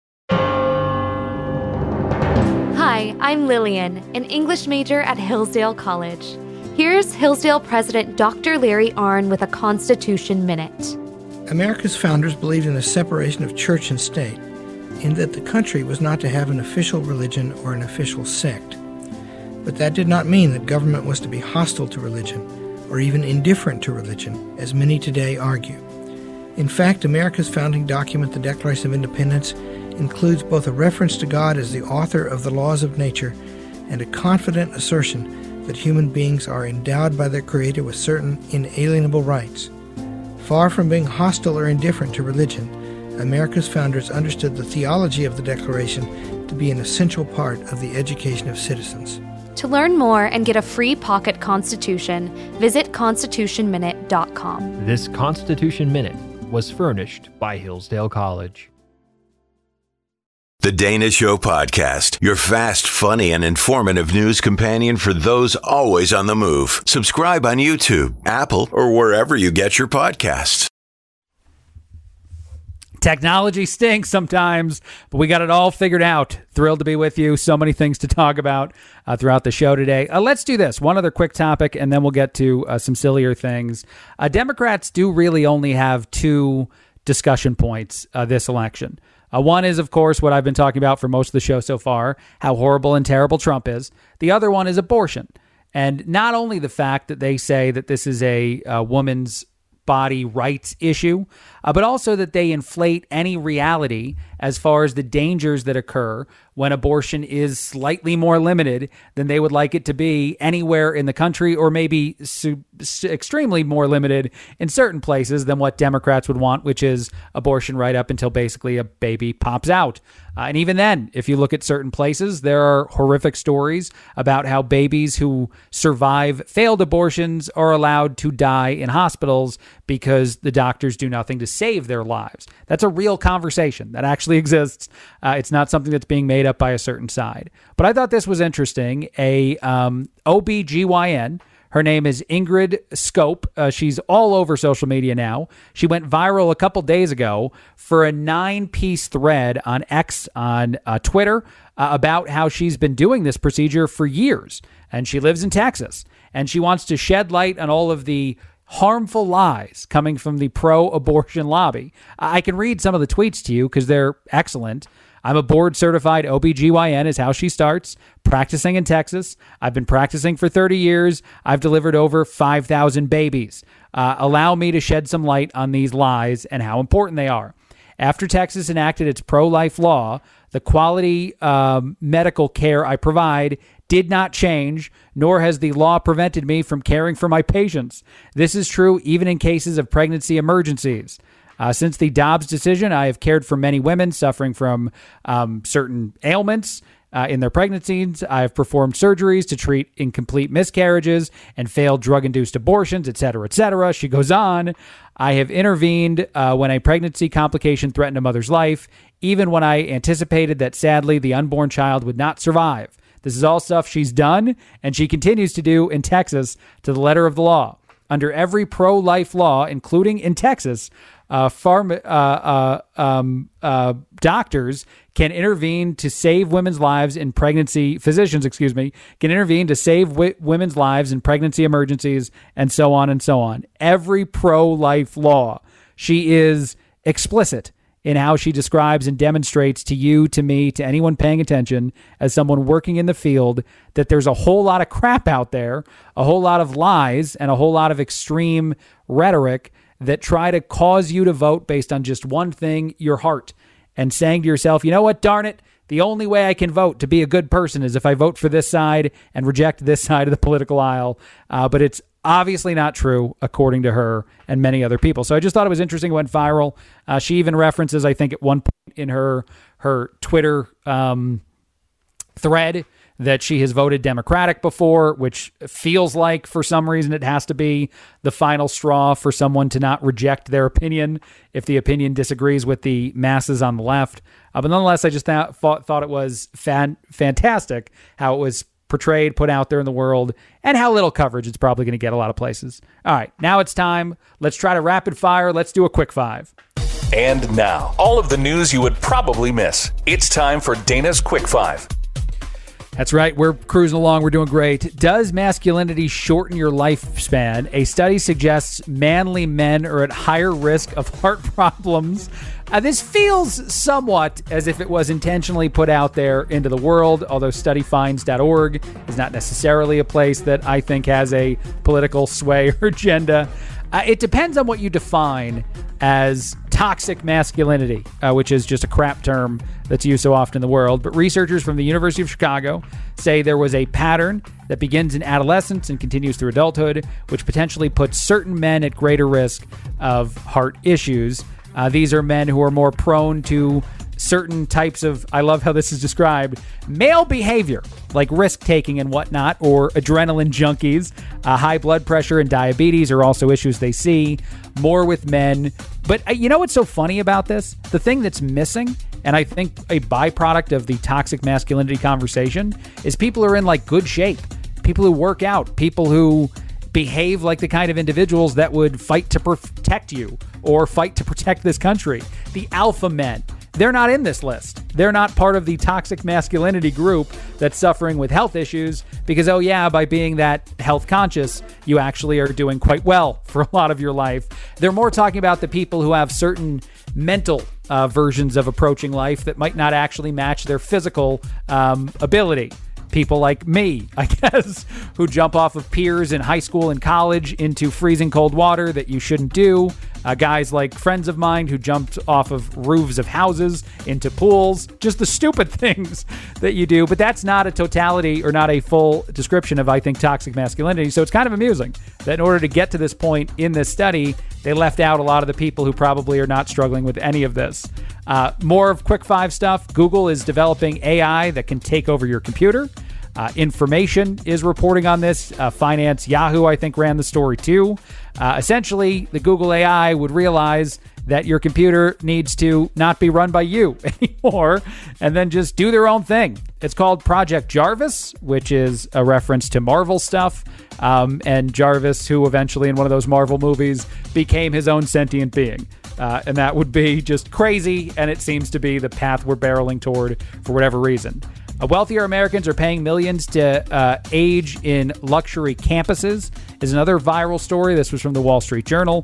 Hi, I'm Lillian, an English major at Hillsdale College. Here's Hillsdale President Doctor Larry Arnn with a Constitution Minute. America's founders believed in a separation of church and state, in that the country was not to have an official religion or an official sect. But that did not mean that government was to be hostile to religion, or even indifferent to religion, as many today argue. In fact, America's founding document, the Declaration of Independence, includes both a reference to God as the author of the laws of nature and a confident assertion that human beings are endowed by their Creator with certain inalienable rights. Far from being hostile or indifferent to religion, America's founders understood the theology of the Declaration to be an essential part of the education of citizens. To learn more and get a free pocket Constitution, visit constitution minute dot com. This Constitution Minute was furnished by Hillsdale College. The Dana Show Podcast, your fast, funny, and informative news companion for those always on the move. Subscribe on YouTube, Apple, or wherever you get your podcasts. Technology stinks sometimes, but we got it all figured out. Thrilled to be with you. So many things to talk about uh, throughout the show today. Uh, let's do this. One other quick topic, and then we'll get to uh, some sillier things. Uh, Democrats do really only have two discussion points uh, this election. Uh, one is, of course, what I've been talking about for most of the show so far, how horrible and terrible Trump is. The other one is abortion. And not only the fact that they say that this is a, a woman's body rights issue, uh, but also that they inflate any reality as far as the dangers that occur when abortion is slightly more limited than they would like it to be anywhere in the country, or maybe su- su- extremely more limited in certain places than what Democrats would want, which is abortion right up until basically a baby pops out. Uh, and even then, if you look at certain places, there are horrific stories about how babies who survive failed abortions are allowed to die in hospitals because the doctors do nothing to save their lives. That's a real conversation that actually exists. Uh, it's not something that's being made up by a certain side. But I thought this was interesting. A um, O B G Y N, her name is Ingrid Scope. Uh, she's all over social media now. She went viral a couple days ago for a nine-piece thread on X on uh, Twitter uh, about how she's been doing this procedure for years. And she lives in Texas. And she wants to shed light on all of the harmful lies coming from the pro-abortion lobby. I can read some of the tweets to you because they're excellent. I'm a board-certified O B G Y N is how she starts, practicing in Texas. I've been practicing for thirty years. I've delivered over five thousand babies. Uh, allow me to shed some light on these lies and how important they are. After Texas enacted its pro-life law, the quality um, medical care I provide did not change, nor has the law prevented me from caring for my patients. This is true even in cases of pregnancy emergencies. Uh, since the Dobbs decision, I have cared for many women suffering from um, certain ailments uh, in their pregnancies. I have performed surgeries to treat incomplete miscarriages and failed drug-induced abortions, et cetera, et cetera. She goes on. I have intervened uh, when a pregnancy complication threatened a mother's life, even when I anticipated that, sadly, the unborn child would not survive. This is all stuff she's done, and she continues to do in Texas to the letter of the law. Under every pro-life law, including in Texas, uh, farm, uh, uh, um, uh, doctors can intervene to save women's lives in pregnancy. Physicians, excuse me, can intervene to save w- women's lives in pregnancy emergencies, and so on and so on. Every pro-life law, she is explicit in how she describes and demonstrates to you, to me, to anyone paying attention, as someone working in the field, that there's a whole lot of crap out there, a whole lot of lies, and a whole lot of extreme rhetoric that try to cause you to vote based on just one thing, your heart, and saying to yourself, you know what, darn it, the only way I can vote to be a good person is if I vote for this side and reject this side of the political aisle. Uh, but it's obviously not true, according to her and many other people. So I just thought it was interesting. It went viral. Uh, she even references, I think, at one point in her her Twitter um, thread that she has voted Democratic before, which feels like for some reason it has to be the final straw for someone to not reject their opinion if the opinion disagrees with the masses on the left. Uh, but nonetheless, I just th- thought, thought it was fan- fantastic how it was portrayed, put out there in the world, and how little coverage it's probably going to get a lot of places. All right, now it's time. Let's try to rapid fire. Let's do a quick five. And now, all of the news you would probably miss. It's time for Dana's Quick Five. That's right. We're cruising along. We're doing great. Does masculinity shorten your lifespan? A study suggests manly men are at higher risk of heart problems. Uh, this feels somewhat as if it was intentionally put out there into the world, although study finds dot org is not necessarily a place that I think has a political sway or agenda. Uh, it depends on what you define as toxic masculinity, uh, which is just a crap term that's used so often in the world. But researchers from the University of Chicago say there was a pattern that begins in adolescence and continues through adulthood, which potentially puts certain men at greater risk of heart issues. Uh, these are men who are more prone to certain types of, I love how this is described, male behavior, like risk-taking and whatnot, or adrenaline junkies. Uh, high blood pressure and diabetes are also issues they see more with men. But uh, you know what's so funny about this? The thing that's missing And I think a byproduct of the toxic masculinity conversation is people are in like good shape. People who work out, people who behave like the kind of individuals that would fight to protect you or fight to protect this country. The alpha men. They're not in this list. They're not part of the toxic masculinity group that's suffering with health issues because, oh yeah, by being that health conscious, you actually are doing quite well for a lot of your life. They're more talking about the people who have certain mental uh, versions of approaching life that might not actually match their physical um, ability. People like me, I guess, who jump off of piers in high school and college into freezing cold water that you shouldn't do. Uh, guys like friends of mine who jumped off of roofs of houses into pools. Just the stupid things that you do. But that's not a totality or not a full description of, I think, toxic masculinity. So it's kind of amusing that in order to get to this point in this study, they left out a lot of the people who probably are not struggling with any of this. Uh, more of Quick Five stuff. Google is developing A I that can take over your computer. Uh, Information is reporting on this. Uh, Finance Yahoo, I think, ran the story too. Uh, essentially, the Google A I would realize that your computer needs to not be run by you anymore and then just do their own thing. It's called Project Jarvis, which is a reference to Marvel stuff. Um, and Jarvis, who eventually in one of those Marvel movies became his own sentient being. Uh, and that would be just crazy, and it seems to be the path we're barreling toward for whatever reason. Uh, wealthier Americans are paying millions to uh, age in luxury campuses is another viral story. This was from the Wall Street Journal.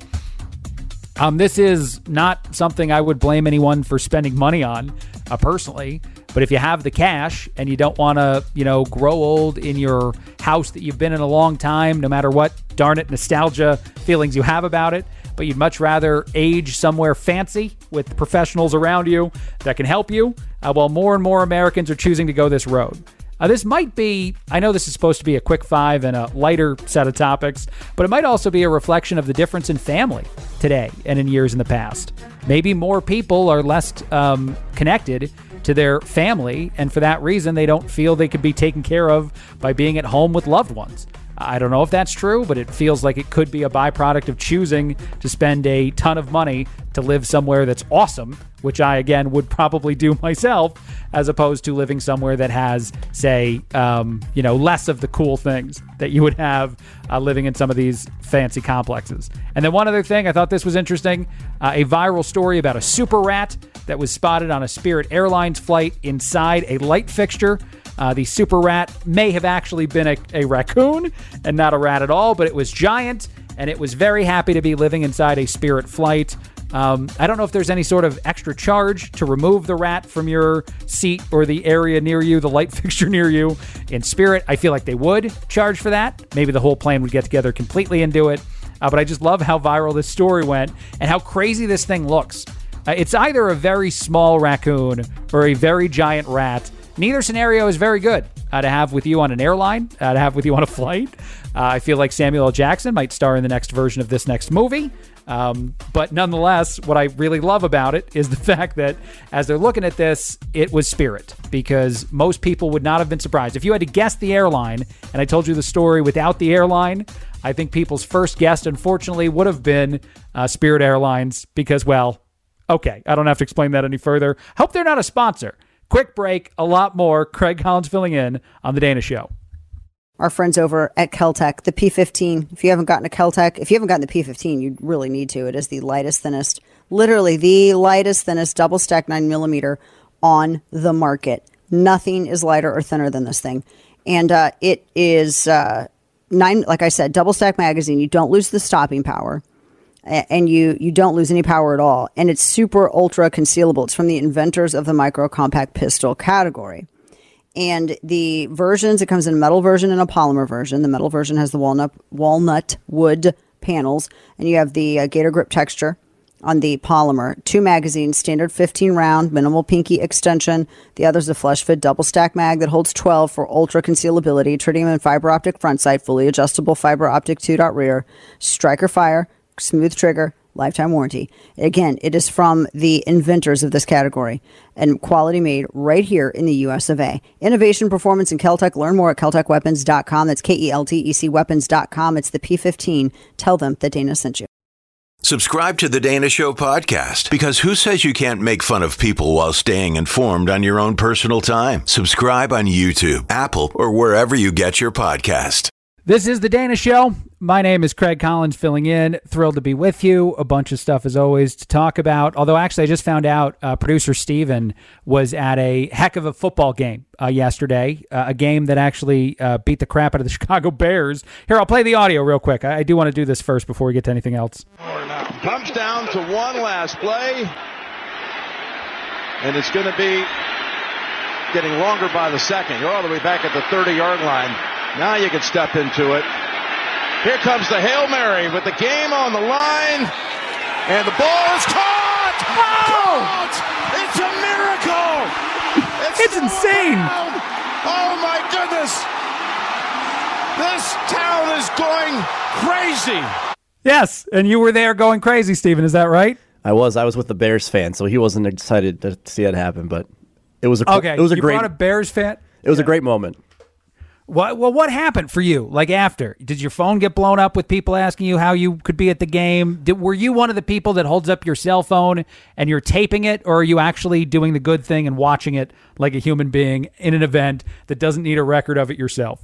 Um, this is not something I would blame anyone for spending money on uh, personally. But if you have the cash and you don't want to, you know, grow old in your house that you've been in a long time, no matter what, darn it, nostalgia feelings you have about it, but you'd much rather age somewhere fancy with professionals around you that can help you, uh, well, more and more Americans are choosing to go this road. Uh, this might be, I know this is supposed to be a quick five and a lighter set of topics, but it might also be a reflection of the difference in family today and in years in the past. Maybe more people are less um, connected to their family, and for that reason, they don't feel they could be taken care of by being at home with loved ones. I don't know if that's true, but it feels like it could be a byproduct of choosing to spend a ton of money to live somewhere that's awesome, which I, again, would probably do myself, as opposed to living somewhere that has, say, um, you know, less of the cool things that you would have uh, living in some of these fancy complexes. And then one other thing, I thought this was interesting, uh, a viral story about a super rat that was spotted on a Spirit Airlines flight inside a light fixture. Uh, the super rat may have actually been a, a raccoon and not a rat at all, but it was giant, and it was very happy to be living inside a Spirit flight. Um, I don't know if there's any sort of extra charge to remove the rat from your seat or the area near you, the light fixture near you. In Spirit, I feel like they would charge for that. Maybe the whole plane would get together completely and do it. Uh, but I just love how viral this story went and how crazy this thing looks. Uh, it's either a very small raccoon or a very giant rat. Neither scenario is very good uh, to have with you on an airline, uh, to have with you on a flight. Uh, I feel like Samuel L. Jackson might star in the next version of this next movie. Um, but nonetheless, what I really love about it is the fact that as they're looking at this, it was Spirit, because most people would not have been surprised. If you had to guess the airline, and I told you the story without the airline, I think people's first guess, unfortunately, would have been uh, Spirit Airlines because, well, okay, I don't have to explain that any further. Hope they're not a sponsor. Quick break, a lot more. Craig Collins filling in on The Dana Show. Our friends over at Keltec, the P fifteen. If you haven't gotten a Keltec, if you haven't gotten the P fifteen, you really need to. It is the lightest, thinnest, literally the lightest, thinnest double stack nine millimeter on the market. Nothing is lighter or thinner than this thing. And uh, it is uh, nine, like I said, double stack magazine. You don't lose the stopping power. And you you don't lose any power at all. And it's super ultra concealable. It's from the inventors of the micro compact pistol category. And the versions, it comes in a metal version and a polymer version. The metal version has the walnut walnut wood panels, and you have the uh, Gator Grip texture on the polymer. Two magazines, standard fifteen round, minimal pinky extension. The other's a flush fit double stack mag that holds twelve for ultra concealability. Tritium and fiber optic front sight, fully adjustable fiber optic two-dot rear, striker fire, smooth trigger, lifetime warranty. Again, it is from the inventors of this category and quality made right here in the U S of A. Innovation, performance, and Keltec. Learn more at keltec weapons dot com. That's K E L T E C weapons dot com. It's the P fifteen. Tell them that Dana sent you. Subscribe to the Dana Show podcast, because who says you can't make fun of people while staying informed on your own personal time? Subscribe on YouTube, Apple, or wherever you get your podcast. This is the Dana Show. My name is Craig Collins, filling in. Thrilled to be with you. A bunch of stuff, as always, to talk about. Although, actually, I just found out uh, producer Steven was at a heck of a football game uh, yesterday, uh, a game that actually uh, beat the crap out of the Chicago Bears. Here, I'll play the audio real quick. I, I do want to do this first before we get to anything else. Comes down to one last play, and it's going to be getting longer by the second. You're all the way back at the thirty-yard line. Now you can step into it. Here comes the Hail Mary with the game on the line. And the ball is caught! Oh! Caught! It's a miracle! It's, it's insane! Around. Oh my goodness! This town is going crazy! Yes, and you were there going crazy, Stephen. Is that right? I was. I was with the Bears fan, so he wasn't excited to see it happen, but it was a, okay, it was a you great... brought a Bears fan? It was yeah. a great moment. What, well, what happened for you? Like after, did your phone get blown up with people asking you how you could be at the game? Did, were you one of the people that holds up your cell phone and you're taping it, or are you actually doing the good thing and watching it like a human being in an event that doesn't need a record of it yourself?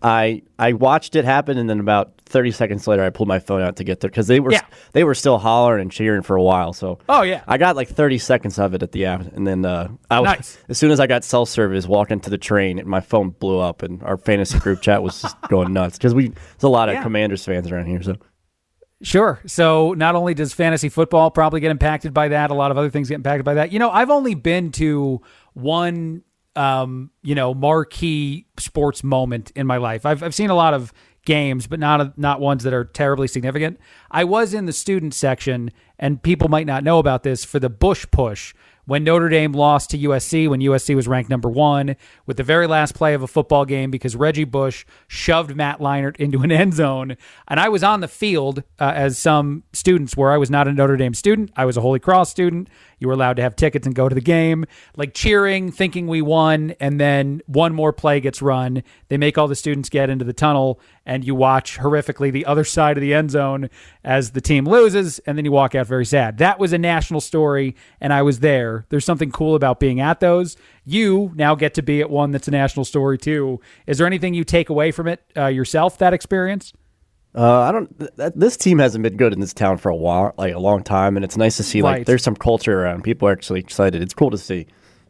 I I watched it happen, and then about thirty seconds later, I pulled my phone out to get there because they were yeah. they were still hollering and cheering for a while. So oh yeah, I got like thirty seconds of it at the end, and then uh, I was, nice. As soon as I got self service, walking to the train, and my phone blew up, and our fantasy group chat was just going nuts because we there's a lot of yeah. Commanders fans around here. So sure. So not only does fantasy football probably get impacted by that, a lot of other things get impacted by that. You know, I've only been to one. Um, you know, marquee sports moment in my life. I've I've seen a lot of games, but not not ones that are terribly significant. I was in the student section, and people might not know about this, for the Bush Push, when Notre Dame lost to U S C, when U S C was ranked number one, with the very last play of a football game because Reggie Bush shoved Matt Leinart into an end zone. And I was on the field, uh, as some students were. I was not a Notre Dame student. I was a Holy Cross student. You were allowed to have tickets and go to the game, like cheering, thinking we won, and then one more play gets run. They make all the students get into the tunnel, and you watch horrifically the other side of the end zone as the team loses, and then you walk out very sad. That was a national story, and I was there. There's something cool about being at those. You now get to be at one that's a national story too. Is there anything you take away from it uh, yourself, that experience? Uh, I don't. Th- th- this team hasn't been good in this town for a while, like a long time, and it's nice to see. Like, right. there's some culture around. People are actually excited. It's cool to see.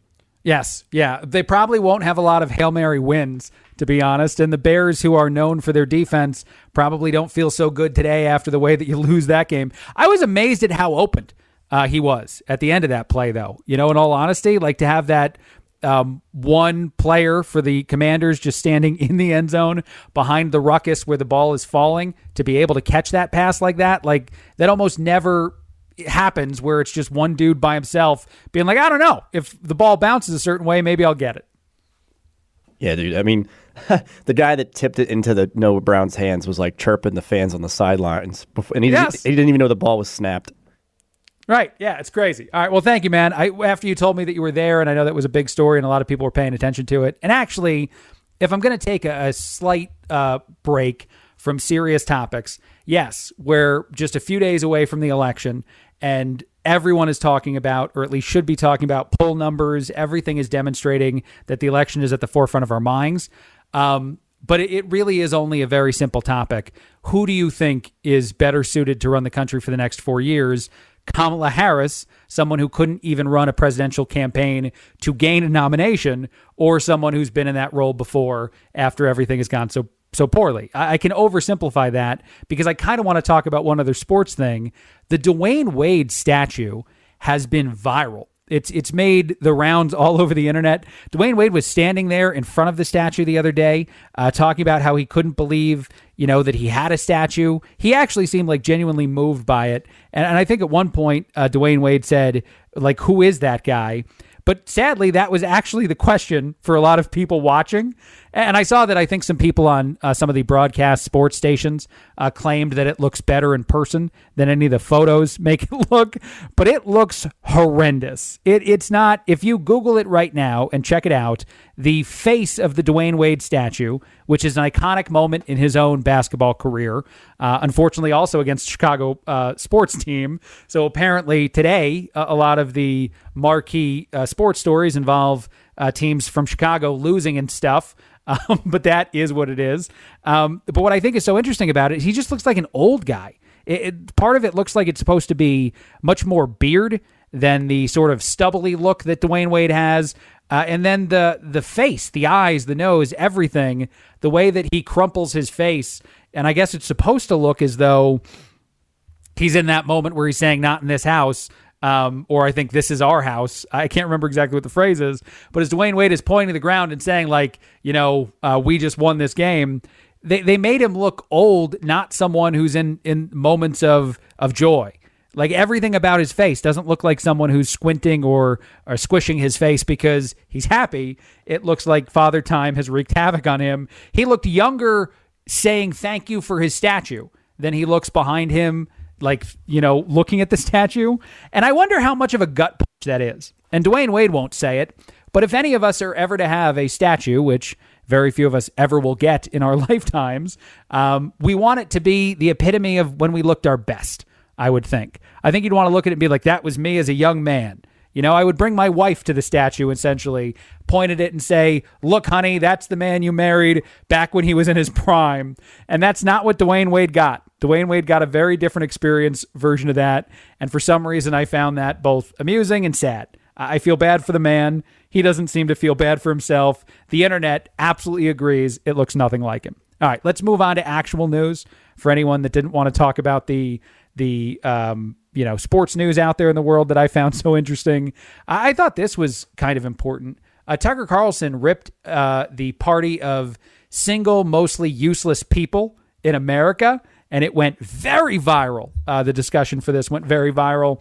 Yes, yeah. They probably won't have a lot of Hail Mary wins, to be honest. And the Bears, who are known for their defense, probably don't feel so good today after the way that you lose that game. I was amazed at how open uh, he was at the end of that play, though. You know, in all honesty, like to have that. Um, one player for the Commanders just standing in the end zone behind the ruckus where the ball is falling, to be able to catch that pass like that, like that almost never happens, where it's just one dude by himself being like, I don't know, if the ball bounces a certain way, maybe I'll get it. Yeah, dude. I mean, the guy that tipped it into the Noah Brown's hands was like chirping the fans on the sidelines, before, and he, yes. didn't, he didn't even know the ball was snapped. Right. Yeah, it's crazy. All right. Well, thank you, man. I, after you told me that you were there, and I know that was a big story and a lot of people were paying attention to it. And actually, if I'm going to take a, a slight uh, break from serious topics, yes, we're just a few days away from the election, and everyone is talking about, or at least should be talking about, poll numbers. Everything is demonstrating that the election is at the forefront of our minds. Um, but it, it really is only a very simple topic. Who do you think is better suited to run the country for the next four years? Kamala Harris, someone who couldn't even run a presidential campaign to gain a nomination, or someone who's been in that role before after everything has gone so so poorly? I, I can oversimplify that because I kind of want to talk about one other sports thing. The Dwayne Wade statue has been viral. It's it's made the rounds all over the internet. Dwayne Wade was standing there in front of the statue the other day, uh, talking about how he couldn't believe, you know, that he had a statue. He actually seemed like genuinely moved by it. And, and I think at one point, uh, Dwayne Wade said, like, who is that guy? But sadly, that was actually the question for a lot of people watching. And I saw that I think some people on uh, some of the broadcast sports stations uh, claimed that it looks better in person than any of the photos make it look. But it looks horrendous. It, it's not, if you Google it right now and check it out, the face of the Dwayne Wade statue, which is an iconic moment in his own basketball career, uh, unfortunately also against Chicago uh, sports team. So apparently today, uh, a lot of the marquee uh, sports stories involve uh, teams from Chicago losing and stuff. Um, but that is what it is. Um, but what I think is so interesting about it, he just looks like an old guy. It, it, part of it looks like it's supposed to be much more beard than the sort of stubbly look that Dwayne Wade has. Uh, and then the the face, the eyes, the nose, everything, the way that he crumples his face. And I guess it's supposed to look as though he's in that moment where he's saying, not in this house. Um, or I think this is our house. I can't remember exactly what the phrase is, but as Dwayne Wade is pointing to the ground and saying, like, you know, uh, we just won this game, they they made him look old, not someone who's in, in moments of, of joy. Like, everything about his face doesn't look like someone who's squinting or, or squishing his face because he's happy. It looks like Father Time has wreaked havoc on him. He looked younger saying thank you for his statue than he looks behind him, like, you know, looking at the statue. And I wonder how much of a gut punch that is. And Dwayne Wade won't say it, but if any of us are ever to have a statue, which very few of us ever will get in our lifetimes, um, we want it to be the epitome of when we looked our best, I would think. I think you'd want to look at it and be like, that was me as a young man. You know, I would bring my wife to the statue, essentially, point at it and say, look, honey, that's the man you married back when he was in his prime. And that's not what Dwayne Wade got. Dwayne Wade got a very different experience version of that. And for some reason, I found that both amusing and sad. I feel bad for the man. He doesn't seem to feel bad for himself. The internet absolutely agrees. It looks nothing like him. All right, let's move on to actual news for anyone that didn't want to talk about the the um, you know, sports news out there in the world that I found so interesting. I, I thought this was kind of important. Uh, Tucker Carlson ripped uh, the party of single, mostly useless people in America, and it went very viral. Uh, the discussion for this went very viral.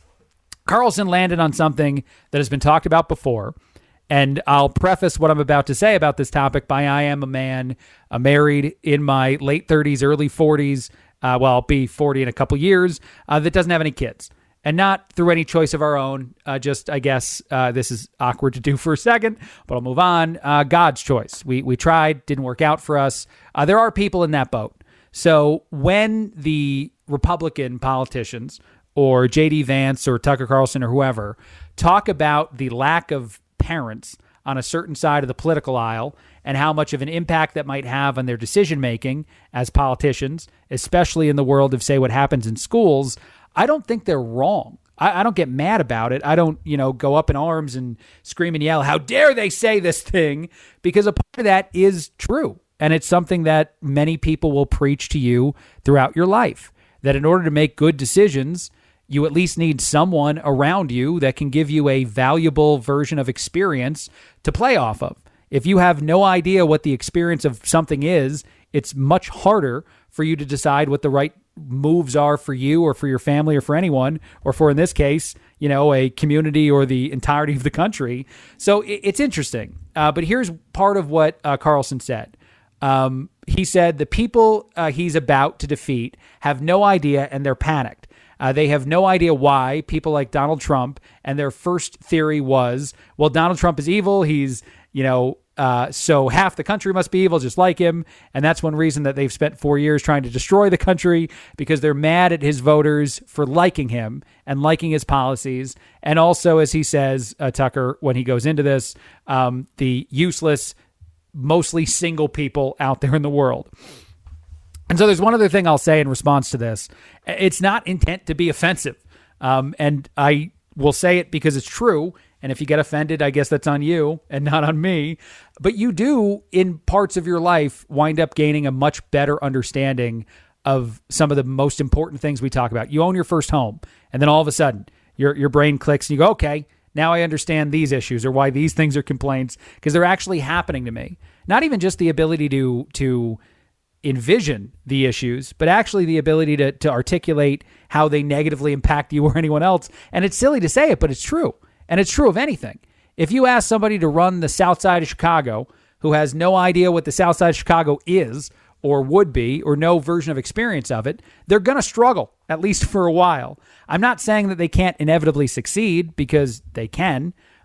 Carlson landed on something that has been talked about before, and I'll preface what I'm about to say about this topic by I am a man, uh, married in my late thirties, early forties, uh, well, I'll be forty in a couple years, uh, that doesn't have any kids. And not through any choice of our own, uh, just, I guess, uh, this is awkward to do for a second, but I'll move on. Uh, God's choice. We we tried, didn't work out for us. Uh, there are people in that boat. So when the Republican politicians or J D Vance or Tucker Carlson or whoever talk about the lack of parents on a certain side of the political aisle and how much of an impact that might have on their decision-making as politicians, especially in the world of, say, what happens in schools, I don't think they're wrong. I, I don't get mad about it. I don't, you know, go up in arms and scream and yell, how dare they say this thing? Because a part of that is true. And it's something that many people will preach to you throughout your life, that in order to make good decisions, you at least need someone around you that can give you a valuable version of experience to play off of. If you have no idea what the experience of something is, it's much harder for you to decide what the right moves are for you or for your family or for anyone, or for, in this case, you know, a community or the entirety of the country. So it's interesting. Uh, but here's part of what uh, Carlson said. Um, he said the people uh, he's about to defeat have no idea and they're panicked. Uh, they have no idea why people like Donald Trump, and their first theory was, well, Donald Trump is evil. He's, you know, uh, so half the country must be evil just like him. And that's one reason that they've spent four years trying to destroy the country, because they're mad at his voters for liking him and liking his policies. And also, as he says, uh, Tucker, when he goes into this, um, the useless, mostly single people out there in the world. And so there's one other thing I'll say in response to this. It's not intent to be offensive. Um, and I will say it because it's true. And if you get offended, I guess that's on you and not on me. But you do, in parts of your life, wind up gaining a much better understanding of some of the most important things we talk about. You own your first home, and then all of a sudden, your your brain clicks and you go, okay, now I understand these issues or why these things are complaints, because they're actually happening to me. Not even just the ability to to envision the issues, but actually the ability to to articulate how they negatively impact you or anyone else. And it's silly to say it, but it's true. And it's true of anything. If you ask somebody to run the South Side of Chicago who has no idea what the South Side of Chicago is or would be, or no version of experience of it, they're going to struggle, at least for a while. I'm not saying that they can't inevitably succeed, because they can.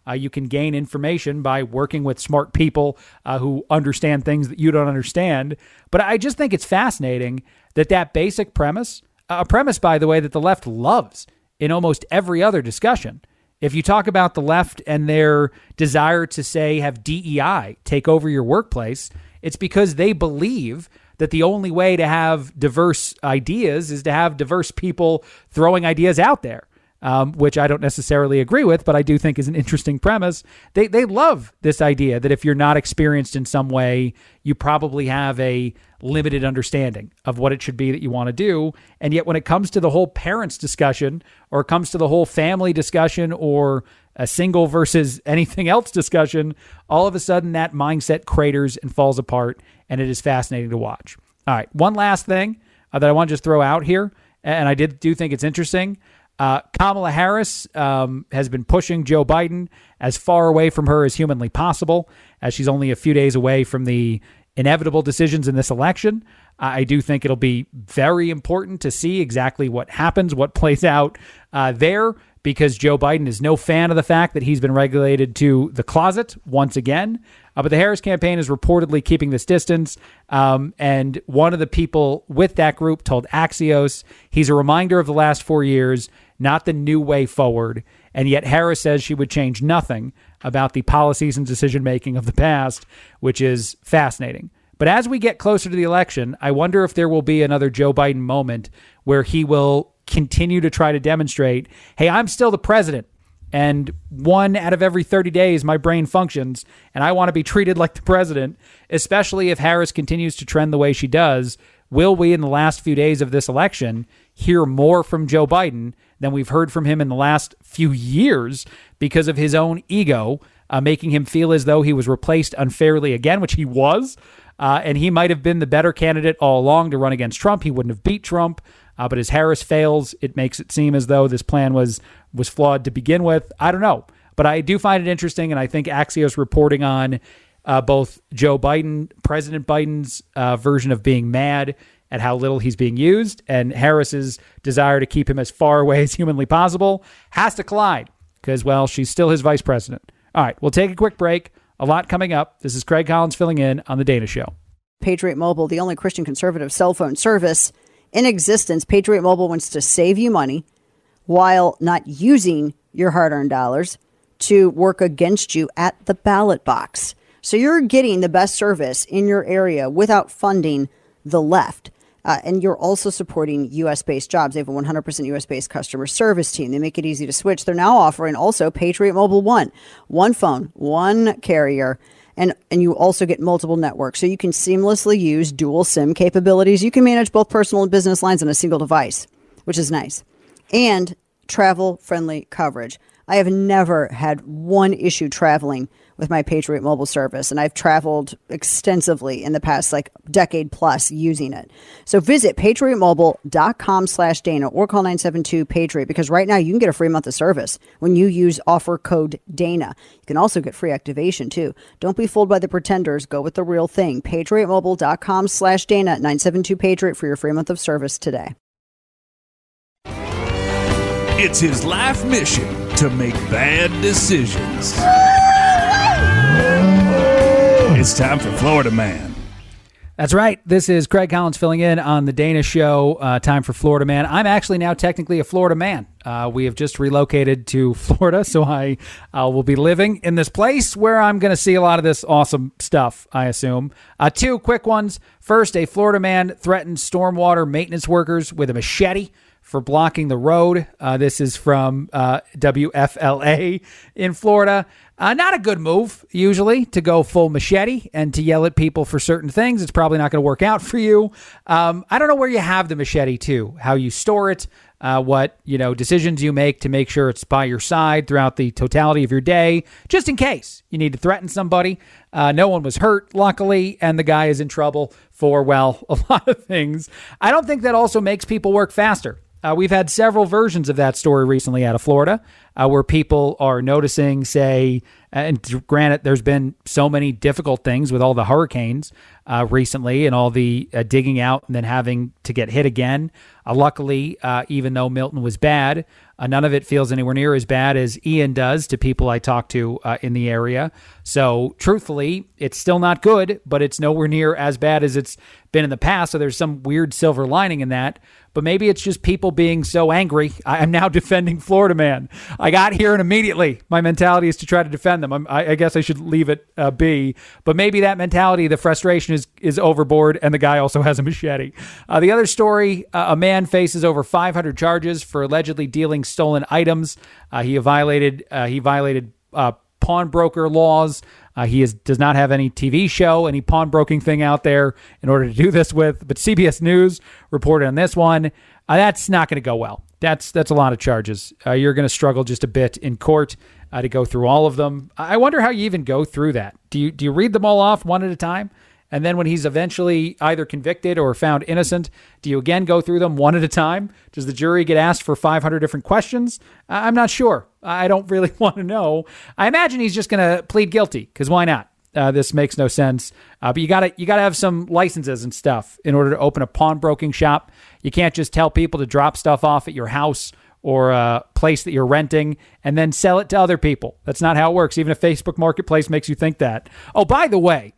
Uh, you can gain information by working with smart people uh, who understand things that you don't understand. But I just think it's fascinating that that basic premise, a premise, by the way, that the left loves in almost every other discussion. If you talk about the left and their desire to, say, have D E I take over your workplace, it's because they believe that the only way to have diverse ideas is to have diverse people throwing ideas out there. Um, which I don't necessarily agree with, but I do think is an interesting premise. They they love this idea that if you're not experienced in some way, you probably have a limited understanding of what it should be that you want to do. And yet when it comes to the whole parents discussion, or it comes to the whole family discussion, or a single versus anything else discussion, all of a sudden that mindset craters and falls apart, and it is fascinating to watch. All right, one last thing uh, that I want to just throw out here, and I did do think it's interesting. Uh, Kamala Harris um, has been pushing Joe Biden as far away from her as humanly possible, as she's only a few days away from the inevitable decisions in this election. I do think it'll be very important to see exactly what happens, what plays out uh, there, because Joe Biden is no fan of the fact that he's been relegated to the closet once again. Uh, but the Harris campaign is reportedly keeping this distance. Um, and one of the people with that group told Axios he's a reminder of the last four years, not the new way forward. And yet Harris says she would change nothing about the policies and decision-making of the past, which is fascinating. But as we get closer to the election, I wonder if there will be another Joe Biden moment where he will continue to try to demonstrate, hey, I'm still the president. And one out of every thirty days, my brain functions, and I want to be treated like the president, especially if Harris continues to trend the way she does. Will we, in the last few days of this election, hear more from Joe Biden than we've heard from him in the last few years because of his own ego, uh, making him feel as though he was replaced unfairly again, which he was. Uh, and he might have been the better candidate all along to run against Trump. He wouldn't have beat Trump. Uh, but as Harris fails, it makes it seem as though this plan was was flawed to begin with. I don't know. But I do find it interesting, and I think Axios reporting on uh, both Joe Biden, President Biden's uh, version of being mad at how little he's being used, and Harris's desire to keep him as far away as humanly possible has to collide because, well, she's still his vice president. All right, we'll take a quick break. A lot coming up. This is Craig Collins filling in on The Dana Show. Patriot Mobile, the only Christian conservative cell phone service in existence. Patriot Mobile wants to save you money while not using your hard-earned dollars to work against you at the ballot box. So you're getting the best service in your area without funding the left. Uh, and you're also supporting U S-based jobs. They have a one hundred percent U S-based customer service team. They make it easy to switch. They're now offering also Patriot Mobile One. One phone, one carrier, and, and you also get multiple networks. So you can seamlessly use dual SIM capabilities. You can manage both personal and business lines on a single device, which is nice. And travel-friendly coverage. I have never had one issue traveling with my Patriot Mobile service, and I've traveled extensively in the past like decade plus using it. So visit patriotmobile.com slash Dana or call nine seven two Patriot, because right now you can get a free month of service when you use offer code Dana. You can also get free activation too. Don't be fooled by the pretenders. Go with the real thing. patriotmobile.com slash Dana, nine seven two Patriot for your free month of service today. It's his life mission to make bad decisions. It's time for Florida Man. That's right. This is Craig Collins filling in on The Dana Show. Uh, time for Florida Man. I'm actually now technically a Florida man. Uh, we have just relocated to Florida, so I uh, will be living in this place where I'm going to see a lot of this awesome stuff, I assume. Uh, two quick ones. First, a Florida man threatens stormwater maintenance workers with a machete for blocking the road. Uh, this is from uh, W F L A in Florida. Uh, not a good move, usually, to go full machete and to yell at people for certain things. It's probably not going to work out for you. Um, I don't know where you have the machete, too, how you store it, uh, what you know decisions you make to make sure it's by your side throughout the totality of your day, just in case you need to threaten somebody. Uh, no one was hurt, luckily, and the guy is in trouble for, well, a lot of things. I don't think that also makes people work faster. Uh, we've had several versions of that story recently out of Florida uh, where people are noticing, say, and granted, there's been so many difficult things with all the hurricanes uh, recently and all the uh, digging out and then having to get hit again. Uh, luckily, uh, even though Milton was bad, Uh, none of it feels anywhere near as bad as Ian does to people I talk to uh, in the area. So truthfully, it's still not good, but it's nowhere near as bad as it's been in the past. So there's some weird silver lining in that. But maybe it's just people being so angry. I am now defending Florida man. I got here and immediately my mentality is to try to defend them. I'm, I, I guess I should leave it uh, be. But maybe that mentality, the frustration is is overboard, and the guy also has a machete. Uh, the other story, uh, a man faces over five hundred charges for allegedly dealing stolen items. Uh, he violated uh, he violated uh, pawnbroker laws. Uh, he is, does not have any T V show, any pawnbroking thing out there in order to do this with. But C B S News reported on this one. Uh, that's not going to go well. That's that's a lot of charges. Uh, you're going to struggle just a bit in court uh, to go through all of them. I wonder how you even go through that. Do you do you read them all off one at a time? And then when he's eventually either convicted or found innocent, do you again go through them one at a time? Does the jury get asked for five hundred different questions? I'm not sure. I don't really want to know. I imagine he's just going to plead guilty, because why not? Uh, this makes no sense. Uh, but you gotta you gotta have some licenses and stuff in order to open a pawnbroking shop. You can't just tell people to drop stuff off at your house or a place that you're renting and then sell it to other people. That's not how it works. Even a Facebook Marketplace makes you think that. Oh, by the way,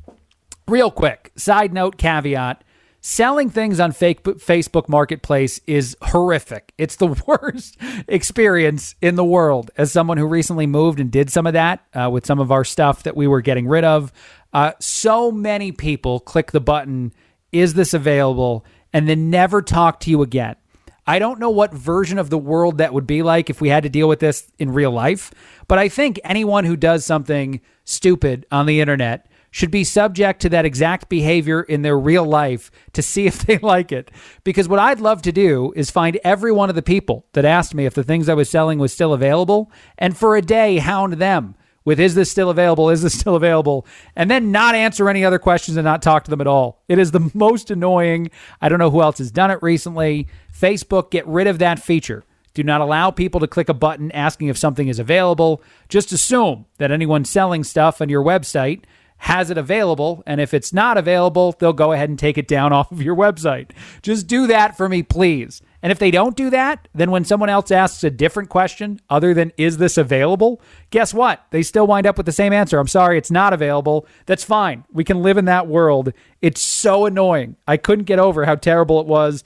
real quick, side note, caveat, selling things on fake Facebook Marketplace is horrific. It's the worst experience in the world. As someone who recently moved and did some of that uh, with some of our stuff that we were getting rid of, uh, so many people click the button, is this available, and then never talk to you again. I don't know what version of the world that would be like if we had to deal with this in real life, but I think anyone who does something stupid on the internet should be subject to that exact behavior in their real life to see if they like it. Because what I'd love to do is find every one of the people that asked me if the things I was selling was still available, and for a day hound them with, is this still available? Is this still available? And then not answer any other questions and not talk to them at all. It is the most annoying. I don't know who else has done it recently. Facebook, get rid of that feature. Do not allow people to click a button asking if something is available. Just assume that anyone selling stuff on your website has it available, and if it's not available, they'll go ahead and take it down off of your website. Just do that for me, please. And if they don't do that, then when someone else asks a different question other than, is this available? Guess what? They still wind up with the same answer. I'm sorry, it's not available. That's fine. We can live in that world. It's so annoying. I couldn't get over how terrible it was.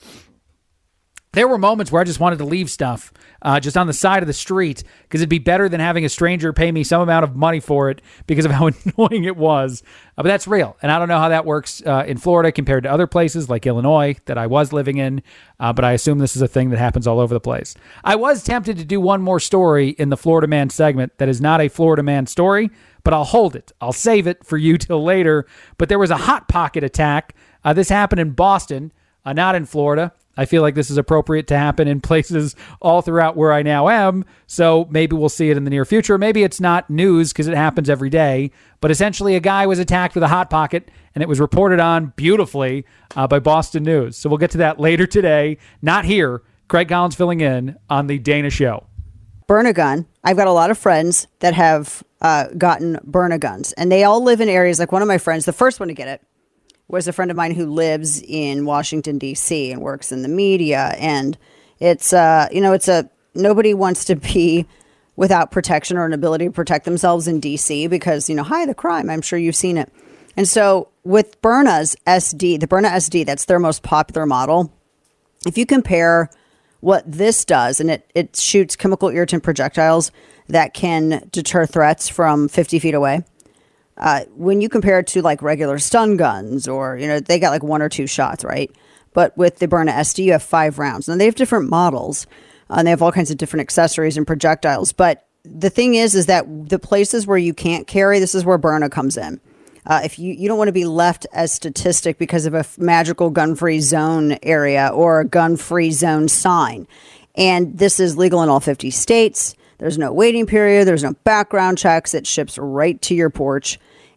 There were moments where I just wanted to leave stuff uh, just on the side of the street, because it'd be better than having a stranger pay me some amount of money for it because of how annoying it was. Uh, but that's real. And I don't know how that works uh, in Florida compared to other places like Illinois that I was living in. Uh, but I assume this is a thing that happens all over the place. I was tempted to do one more story in the Florida Man segment that is not a Florida Man story, but I'll hold it. I'll save it for you till later. But there was a Hot Pocket attack. Uh, this happened in Boston, uh, not in Florida. I feel like this is appropriate to happen in places all throughout where I now am, so maybe we'll see it in the near future. Maybe it's not news because it happens every day, but essentially a guy was attacked with a Hot Pocket, and it was reported on beautifully uh, by Boston News. So we'll get to that later today. Not here. Craig Collins filling in on the Dana Show. Burn-A-Gun. I've got a lot of friends that have uh, gotten Burn-A-Guns, and they all live in areas like one of my friends, the first one to get it, was a friend of mine who lives in Washington, D C and works in the media. And it's, uh, you know, it's a, nobody wants to be without protection or an ability to protect themselves in D C because, you know, hi, the crime, I'm sure you've seen it. And so with Byrna's S D, the Byrna S D, that's their most popular model. If you compare what this does, and it, it shoots chemical irritant projectiles that can deter threats from fifty feet away. Uh, when you compare it to like regular stun guns, or, you know, they got like one or two shots, right? But with the Byrna S D, you have five rounds. And they have different models, uh, and they have all kinds of different accessories and projectiles. But the thing is, is that the places where you can't carry, this is where Byrna comes in. Uh, if you, you don't want to be left as statistic because of a f- magical gun-free zone area or a gun-free zone sign. And this is legal in all fifty states. There's no waiting period. There's no background checks. It ships right to your porch.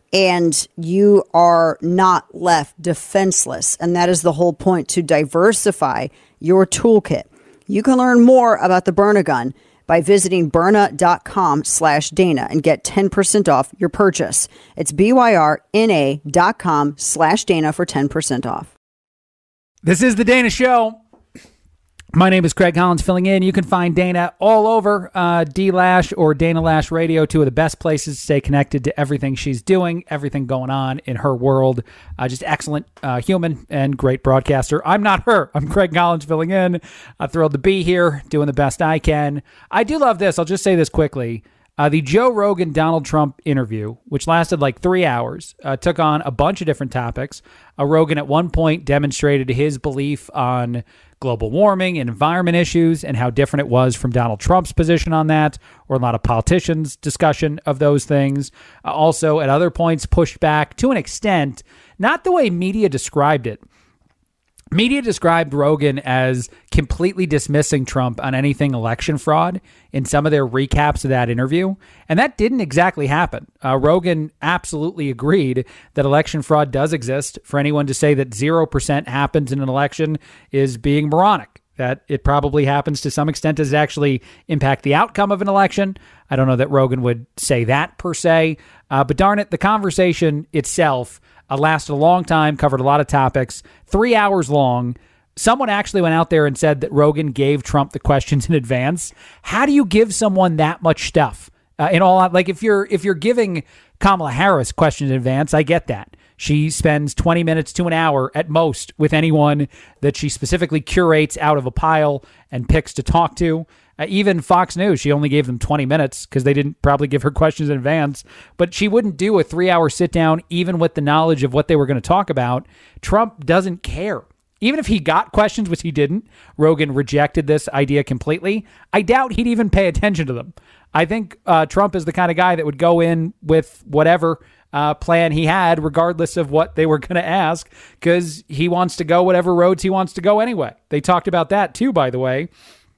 And you are not left defenseless. And that is the whole point, to diversify your toolkit. You can learn more about the Burn-A-Gun by visiting Byrna.com slash Dana and get ten percent off your purchase. It's B-Y-R-N-A dot com slash Dana for ten percent off. This is the Dana Show. My name is Craig Collins, filling in. You can find Dana all over uh, D-Lash or Dana Lash Radio, two of the best places to stay connected to everything she's doing, everything going on in her world. Uh, just excellent uh, human and great broadcaster. I'm not her. I'm Craig Collins, filling in. I'm thrilled to be here, doing the best I can. I do love this. I'll just say this quickly. Uh, the Joe Rogan-Donald Trump interview, which lasted like three hours, uh, took on a bunch of different topics. Uh, Rogan at one point demonstrated his belief on global warming and environment issues and how different it was from Donald Trump's position on that, or a lot of politicians' discussion of those things. Uh, also, at other points, pushed back to an extent, not the way media described it. Media described Rogan as completely dismissing Trump on anything election fraud in some of their recaps of that interview. And that didn't exactly happen. Uh, Rogan absolutely agreed that election fraud does exist. For anyone to say that zero percent happens in an election is being moronic. That it probably happens to some extent. Does it actually impact the outcome of an election? I don't know that Rogan would say that per se. Uh, but darn it, the conversation itself Uh, lasted a long time, covered a lot of topics, three hours long. Someone actually went out there and said that Rogan gave Trump the questions in advance. How do you give someone that much stuff? Uh, in all, like if you're if you're giving Kamala Harris questions in advance, I get that. She spends twenty minutes to an hour at most with anyone that she specifically curates out of a pile and picks to talk to. Uh, even Fox News, she only gave them twenty minutes because they didn't probably give her questions in advance. But she wouldn't do a three-hour sit-down even with the knowledge of what they were going to talk about. Trump doesn't care. Even if he got questions, which he didn't, Rogan rejected this idea completely. I doubt he'd even pay attention to them. I think uh, Trump is the kind of guy that would go in with whatever uh, plan he had, regardless of what they were going to ask, because he wants to go whatever roads he wants to go anyway. They talked about that, too, by the way.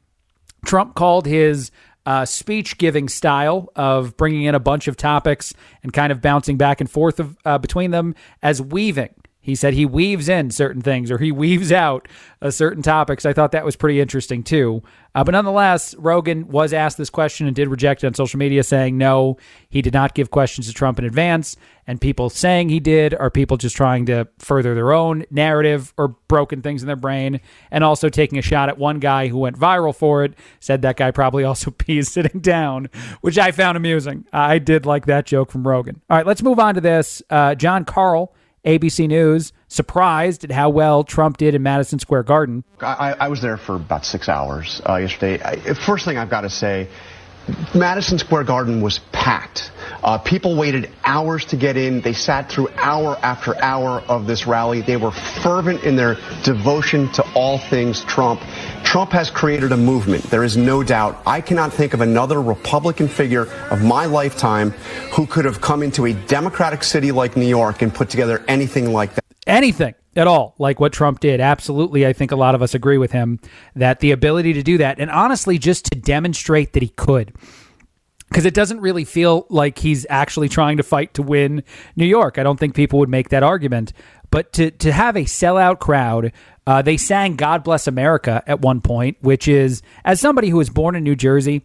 Trump called his uh, speech-giving style of bringing in a bunch of topics and kind of bouncing back and forth of, uh, between them as weaving. He said he weaves in certain things or he weaves out uh, certain topics. I thought that was pretty interesting, too. Uh, but nonetheless, Rogan was asked this question and did reject it on social media, saying no, he did not give questions to Trump in advance. And people saying he did are people just trying to further their own narrative or broken things in their brain. And also taking a shot at one guy who went viral for it, said that guy probably also pees sitting down, which I found amusing. I did like that joke from Rogan. All right, let's move on to this. Uh, John Carl, A B C News, surprised at how well Trump did in Madison Square Garden. I, I was there for about six hours uh, yesterday. I, first thing I've got to say, Madison Square Garden was packed. Uh, people waited hours to get in. They sat through hour after hour of this rally. They were fervent in their devotion to all things Trump. Trump has created a movement. There is no doubt. I cannot think of another Republican figure of my lifetime who could have come into a Democratic city like New York and put together anything like that. Anything at all like what Trump did. Absolutely. I think a lot of us agree with him that the ability to do that, and honestly, just to demonstrate that he could, because it doesn't really feel like he's actually trying to fight to win New York. I don't think people would make that argument. But to, to have a sellout crowd, uh, they sang God Bless America at one point, which is, as somebody who was born in New Jersey,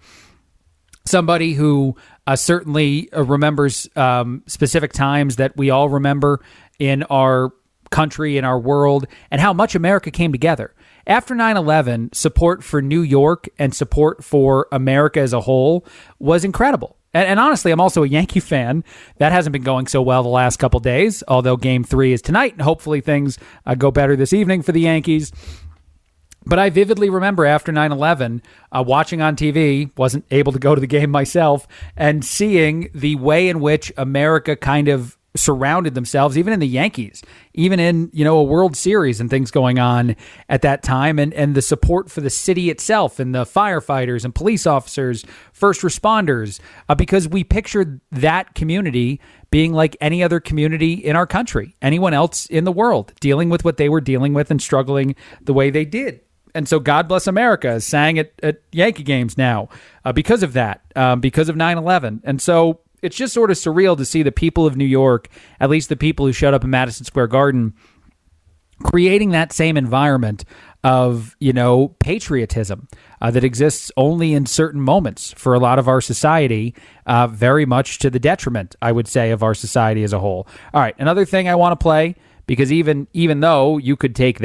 somebody who uh, certainly uh, remembers um, specific times that we all remember in our country, in our world, and how much America came together. After nine eleven, support for New York and support for America as a whole was incredible. And, and honestly, I'm also a Yankee fan. That hasn't been going so well the last couple days, although game three is tonight, and hopefully things uh, go better this evening for the Yankees. But I vividly remember after nine eleven, uh, watching on T V, wasn't able to go to the game myself, and seeing the way in which America kind of surrounded themselves, even in the Yankees, even in, you know, a World Series and things going on at that time, and, and the support for the city itself and the firefighters and police officers, first responders, uh, because we pictured that community being like any other community in our country, anyone else in the world, dealing with what they were dealing with and struggling the way they did. And so God Bless America is sang at, at Yankee games now uh, because of that, um, because of nine eleven. And so it's just sort of surreal to see the people of New York, at least the people who showed up in Madison Square Garden, creating that same environment of, you know, patriotism uh, that exists only in certain moments for a lot of our society, uh, very much to the detriment, I would say, of our society as a whole. All right, another thing I want to play, because even even though you could take that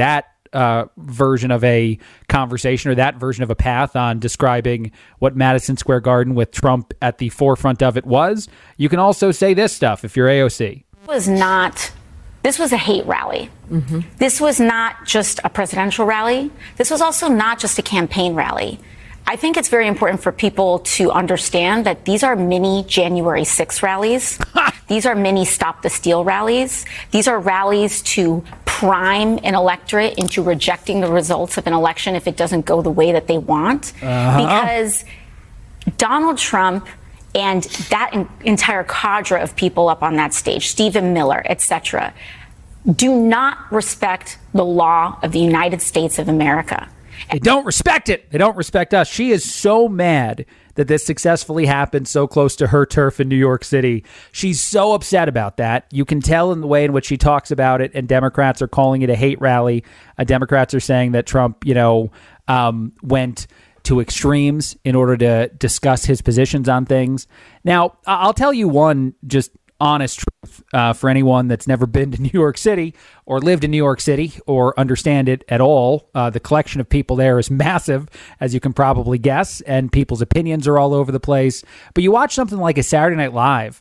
uh, version of a conversation or that version of a path on describing what Madison Square Garden with Trump at the forefront of it was, you can also say this stuff if you're A O C. Was not, this was a hate rally. Mm-hmm. This was not just a presidential rally. This was also not just a campaign rally. I think it's very important for people to understand that these are mini January sixth rallies. These are mini Stop the Steal rallies. These are rallies to prime an electorate into rejecting the results of an election if it doesn't go the way that they want. Uh-huh. Because Donald Trump and that in- entire cadre of people up on that stage, Stephen Miller, et cetera, do not respect the law of the United States of America. They don't respect it. They don't respect us. She is so mad that this successfully happened so close to her turf in New York City. She's so upset about that. You can tell in the way in which she talks about it, and Democrats are calling it a hate rally. Uh, Democrats are saying that Trump, you know, um, went to extremes in order to discuss his positions on things. Now, I'll tell you one just honest truth uh, for anyone that's never been to New York City or lived in New York City or understand it at all. Uh, the collection of people there is massive, as you can probably guess, and people's opinions are all over the place. But you watch something like a Saturday Night Live,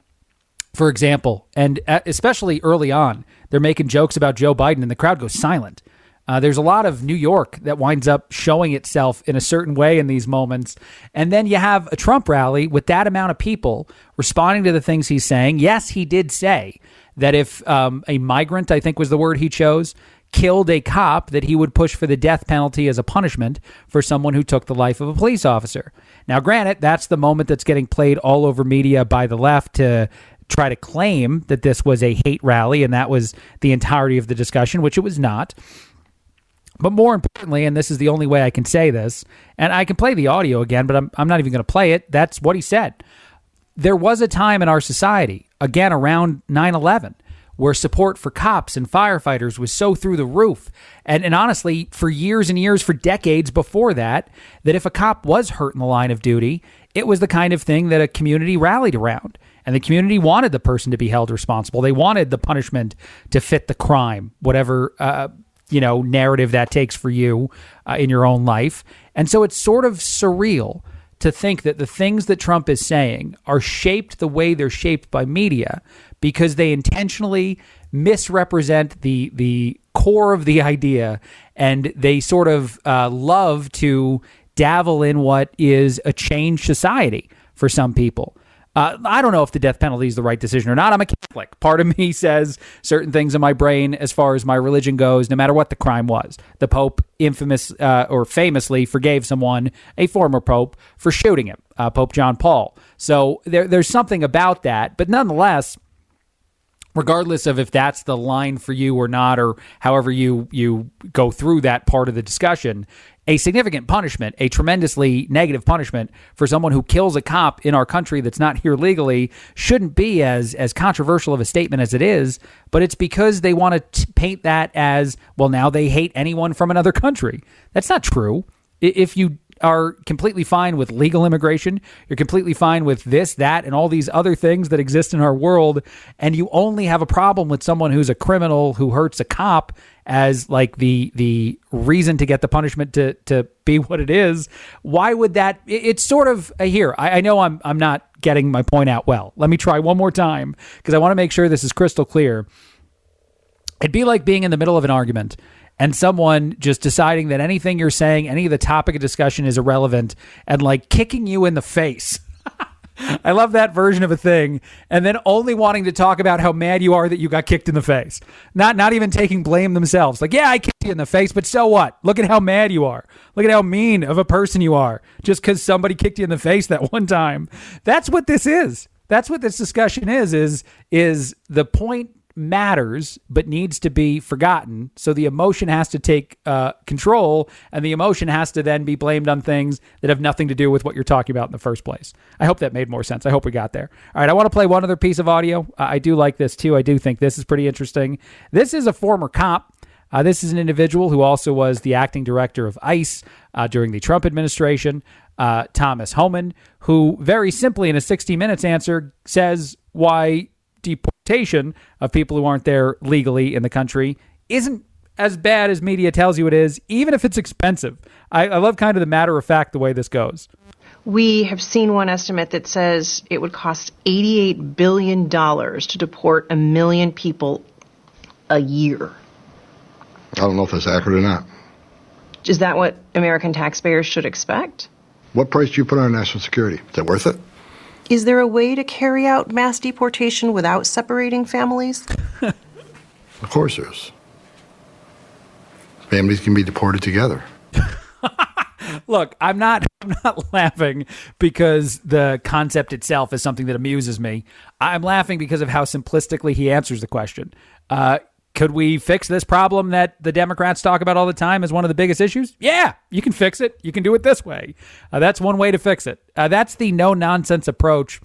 for example, and especially early on, they're making jokes about Joe Biden and the crowd goes silent. Uh, there's a lot of New York that winds up showing itself in a certain way in these moments. And then you have a Trump rally with that amount of people responding to the things he's saying. Yes, he did say that if um, a migrant, I think was the word he chose, killed a cop, that he would push for the death penalty as a punishment for someone who took the life of a police officer. Now, granted, that's the moment that's getting played all over media by the left to try to claim that this was a hate rally and that was the entirety of the discussion, which it was not. But more importantly, and this is the only way I can say this, and I can play the audio again, but I'm, I'm not even going to play it. That's what he said. There was a time in our society, again, around nine eleven, where support for cops and firefighters was so through the roof. And, and honestly, for years and years, for decades before that, that if a cop was hurt in the line of duty, it was the kind of thing that a community rallied around. And the community wanted the person to be held responsible. They wanted the punishment to fit the crime, whatever uh, you know, narrative that takes for you uh, in your own life. And so it's sort of surreal to think that the things that Trump is saying are shaped the way they're shaped by media because they intentionally misrepresent the the core of the idea, and they sort of uh, love to dabble in what is a changed society for some people. Uh, I don't know if the death penalty is the right decision or not. I'm a Catholic. Part of me says certain things in my brain as far as my religion goes, no matter what the crime was. The Pope infamous uh, or famously forgave someone, a former Pope, for shooting him, uh, Pope John Paul. So there, there's something about that. But nonetheless, regardless of if that's the line for you or not, or however you, you go through that part of the discussion, a significant punishment, a tremendously negative punishment for someone who kills a cop in our country that's not here legally shouldn't be as as controversial of a statement as it is, but it's because they want to paint that as, well, now they hate anyone from another country. That's not true. If you are completely fine with legal immigration, you're completely fine with this, that, and all these other things that exist in our world, and you only have a problem with someone who's a criminal who hurts a cop as like the the reason to get the punishment to to be what it is, why would that? It's sort of a, here. I, I know I'm I'm not getting my point out well. Let me try one more time because I want to make sure this is crystal clear. It'd be like being in the middle of an argument and someone just deciding that anything you're saying, any of the topic of discussion is irrelevant and like kicking you in the face. I love that version of a thing. And then only wanting to talk about how mad you are that you got kicked in the face. Not not even taking blame themselves. Like, yeah, I kicked you in the face, but so what? Look at how mad you are. Look at how mean of a person you are just because somebody kicked you in the face that one time. That's what this is. That's what this discussion is, is, is the point matters but needs to be forgotten, so the emotion has to take uh, control, and the emotion has to then be blamed on things that have nothing to do with what you're talking about in the first place. I hope that made more sense. I hope we got there. All right, I want to play one other piece of audio. Uh, I do like this too. I do think this is pretty interesting. This is a former cop. Uh, this is an individual who also was the acting director of ICE uh, during the Trump administration, uh, Thomas Homan, who very simply in a sixty minutes answer says why deportation of people who aren't there legally in the country isn't as bad as media tells you it is, even if it's expensive. I, I love kind of the matter of fact the way this goes. We have seen one estimate that says it would cost eighty-eight billion dollars to deport a million people a year. I don't know if that's accurate or not. Is that what American taxpayers should expect? What price do you put on national security? Is that worth it? Is there a way to carry out mass deportation without separating families? Of course there is. Families can be deported together. Look, I'm not I'm not laughing because the concept itself is something that amuses me. I'm laughing because of how simplistically he answers the question. Uh, could we fix this problem that the Democrats talk about all the time as one of the biggest issues? Yeah, you can fix it. You can do it this way. Uh, that's one way to fix it. Uh, that's the no-nonsense approach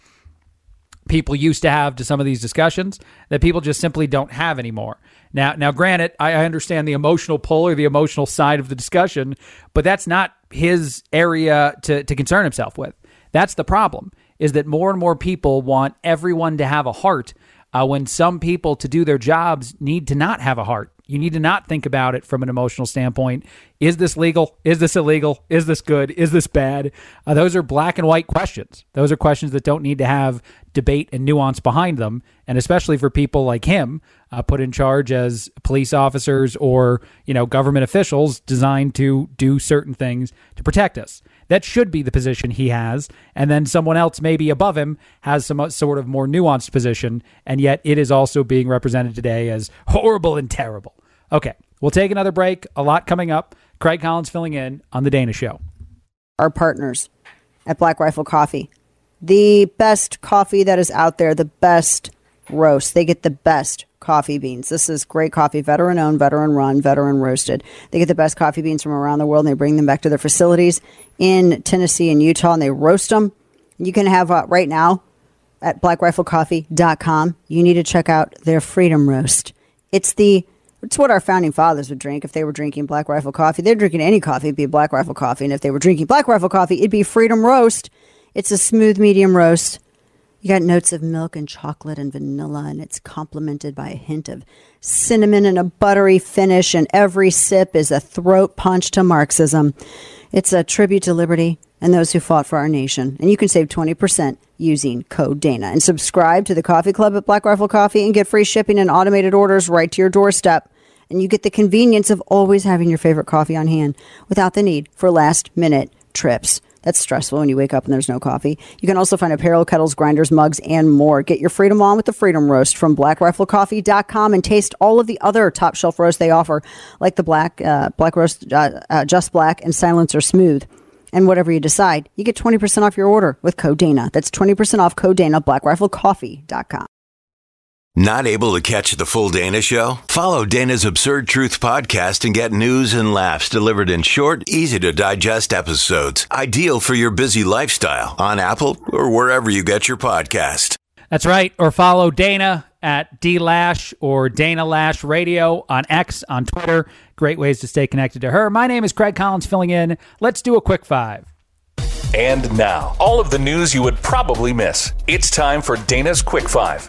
people used to have to some of these discussions that people just simply don't have anymore. Now, now, granted, I, I understand the emotional pull or the emotional side of the discussion, but that's not his area to, to concern himself with. That's the problem, is that more and more people want everyone to have a heart uh, when some people, to do their jobs, need to not have a heart. You need to not think about it from an emotional standpoint. Is this legal? Is this illegal? Is this good? Is this bad? Uh, those are black and white questions. Those are questions that don't need to have debate and nuance behind them. And especially for people like him, uh, put in charge as police officers or, you know, government officials designed to do certain things to protect us. That should be the position he has. And then someone else maybe above him has some sort of more nuanced position. And yet it is also being represented today as horrible and terrible. Okay, we'll take another break. A lot coming up. Craig Collins filling in on The Dana Show. Our partners at Black Rifle Coffee. The best coffee that is out there, the best roast. They get the best coffee beans. This is great coffee, veteran-owned, veteran-run, veteran-roasted. They get the best coffee beans from around the world, and they bring them back to their facilities in Tennessee and Utah, and they roast them. You can have, uh, right now, at black rifle coffee dot com, you need to check out their Freedom Roast. It's the It's what our founding fathers would drink if they were drinking Black Rifle coffee. They're drinking any coffee, it'd be Black Rifle coffee. And if they were drinking Black Rifle coffee, it'd be Freedom Roast. It's a smooth medium roast. You got notes of milk and chocolate and vanilla, and it's complemented by a hint of cinnamon and a buttery finish. And every sip is a throat punch to Marxism. It's a tribute to liberty and those who fought for our nation. And you can save twenty percent using code Dana. And subscribe to the Coffee Club at Black Rifle Coffee and get free shipping and automated orders right to your doorstep. And you get the convenience of always having your favorite coffee on hand without the need for last-minute trips. That's stressful when you wake up and there's no coffee. You can also find apparel, kettles, grinders, mugs, and more. Get your freedom on with the Freedom Roast from black rifle coffee dot com and taste all of the other top shelf roasts they offer, like the Black uh, Black Roast, uh, uh, Just Black, and Silencer Smooth. And whatever you decide, you get twenty percent off your order with code Dana. That's twenty percent off code Dana, black rifle coffee dot com. Not able to catch the full Dana Show? Follow Dana's Absurd Truth podcast and get news and laughs delivered in short, easy-to-digest episodes. Ideal for your busy lifestyle on Apple or wherever you get your podcast. That's right. Or follow Dana at D Lash or Dana Lash Radio on X, on Twitter. Great ways to stay connected to her. My name is Craig Collins filling in. Let's do a quick five. And now, all of the news you would probably miss. It's time for Dana's Quick Five.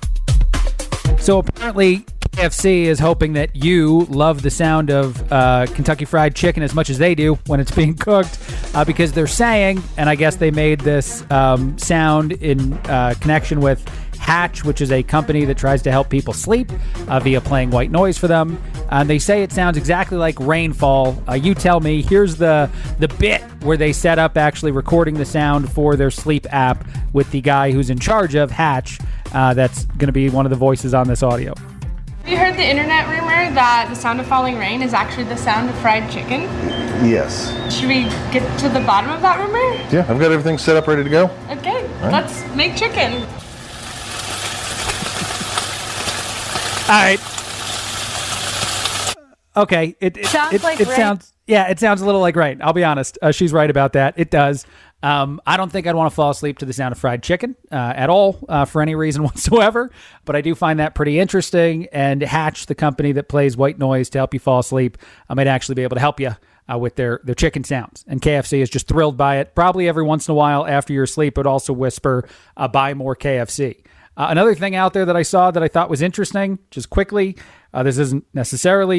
So apparently K F C is hoping that you love the sound of uh, Kentucky Fried Chicken as much as they do when it's being cooked, uh, because they're saying, and I guess they made this um, sound in uh, connection with Hatch, which is a company that tries to help people sleep uh, via playing white noise for them. And they say it sounds exactly like rainfall. Uh, you tell me, here's the, the bit where they set up actually recording the sound for their sleep app with the guy who's in charge of Hatch. Uh, that's going to be one of the voices on this audio. Have you heard the internet rumor that the sound of falling rain is actually the sound of fried chicken? Yes. Should we get to the bottom of that rumor? Yeah, I've got everything set up, ready to go. Okay, right. Let's make chicken. All right. Okay. It, it sounds it, like it rain. sounds yeah, it sounds a little like rain. I'll be honest. Uh, she's right about that. It does. Um, I don't think I'd want to fall asleep to the sound of fried chicken uh, at all uh, for any reason whatsoever, but I do find that pretty interesting. And Hatch, the company that plays white noise to help you fall asleep, I might actually be able to help you uh, with their, their chicken sounds. And K F C is just thrilled by it. Probably every once in a while after you're asleep, but also whisper, uh, buy more K F C. Uh, another thing out there that I saw that I thought was interesting, just quickly, uh, this isn't necessarily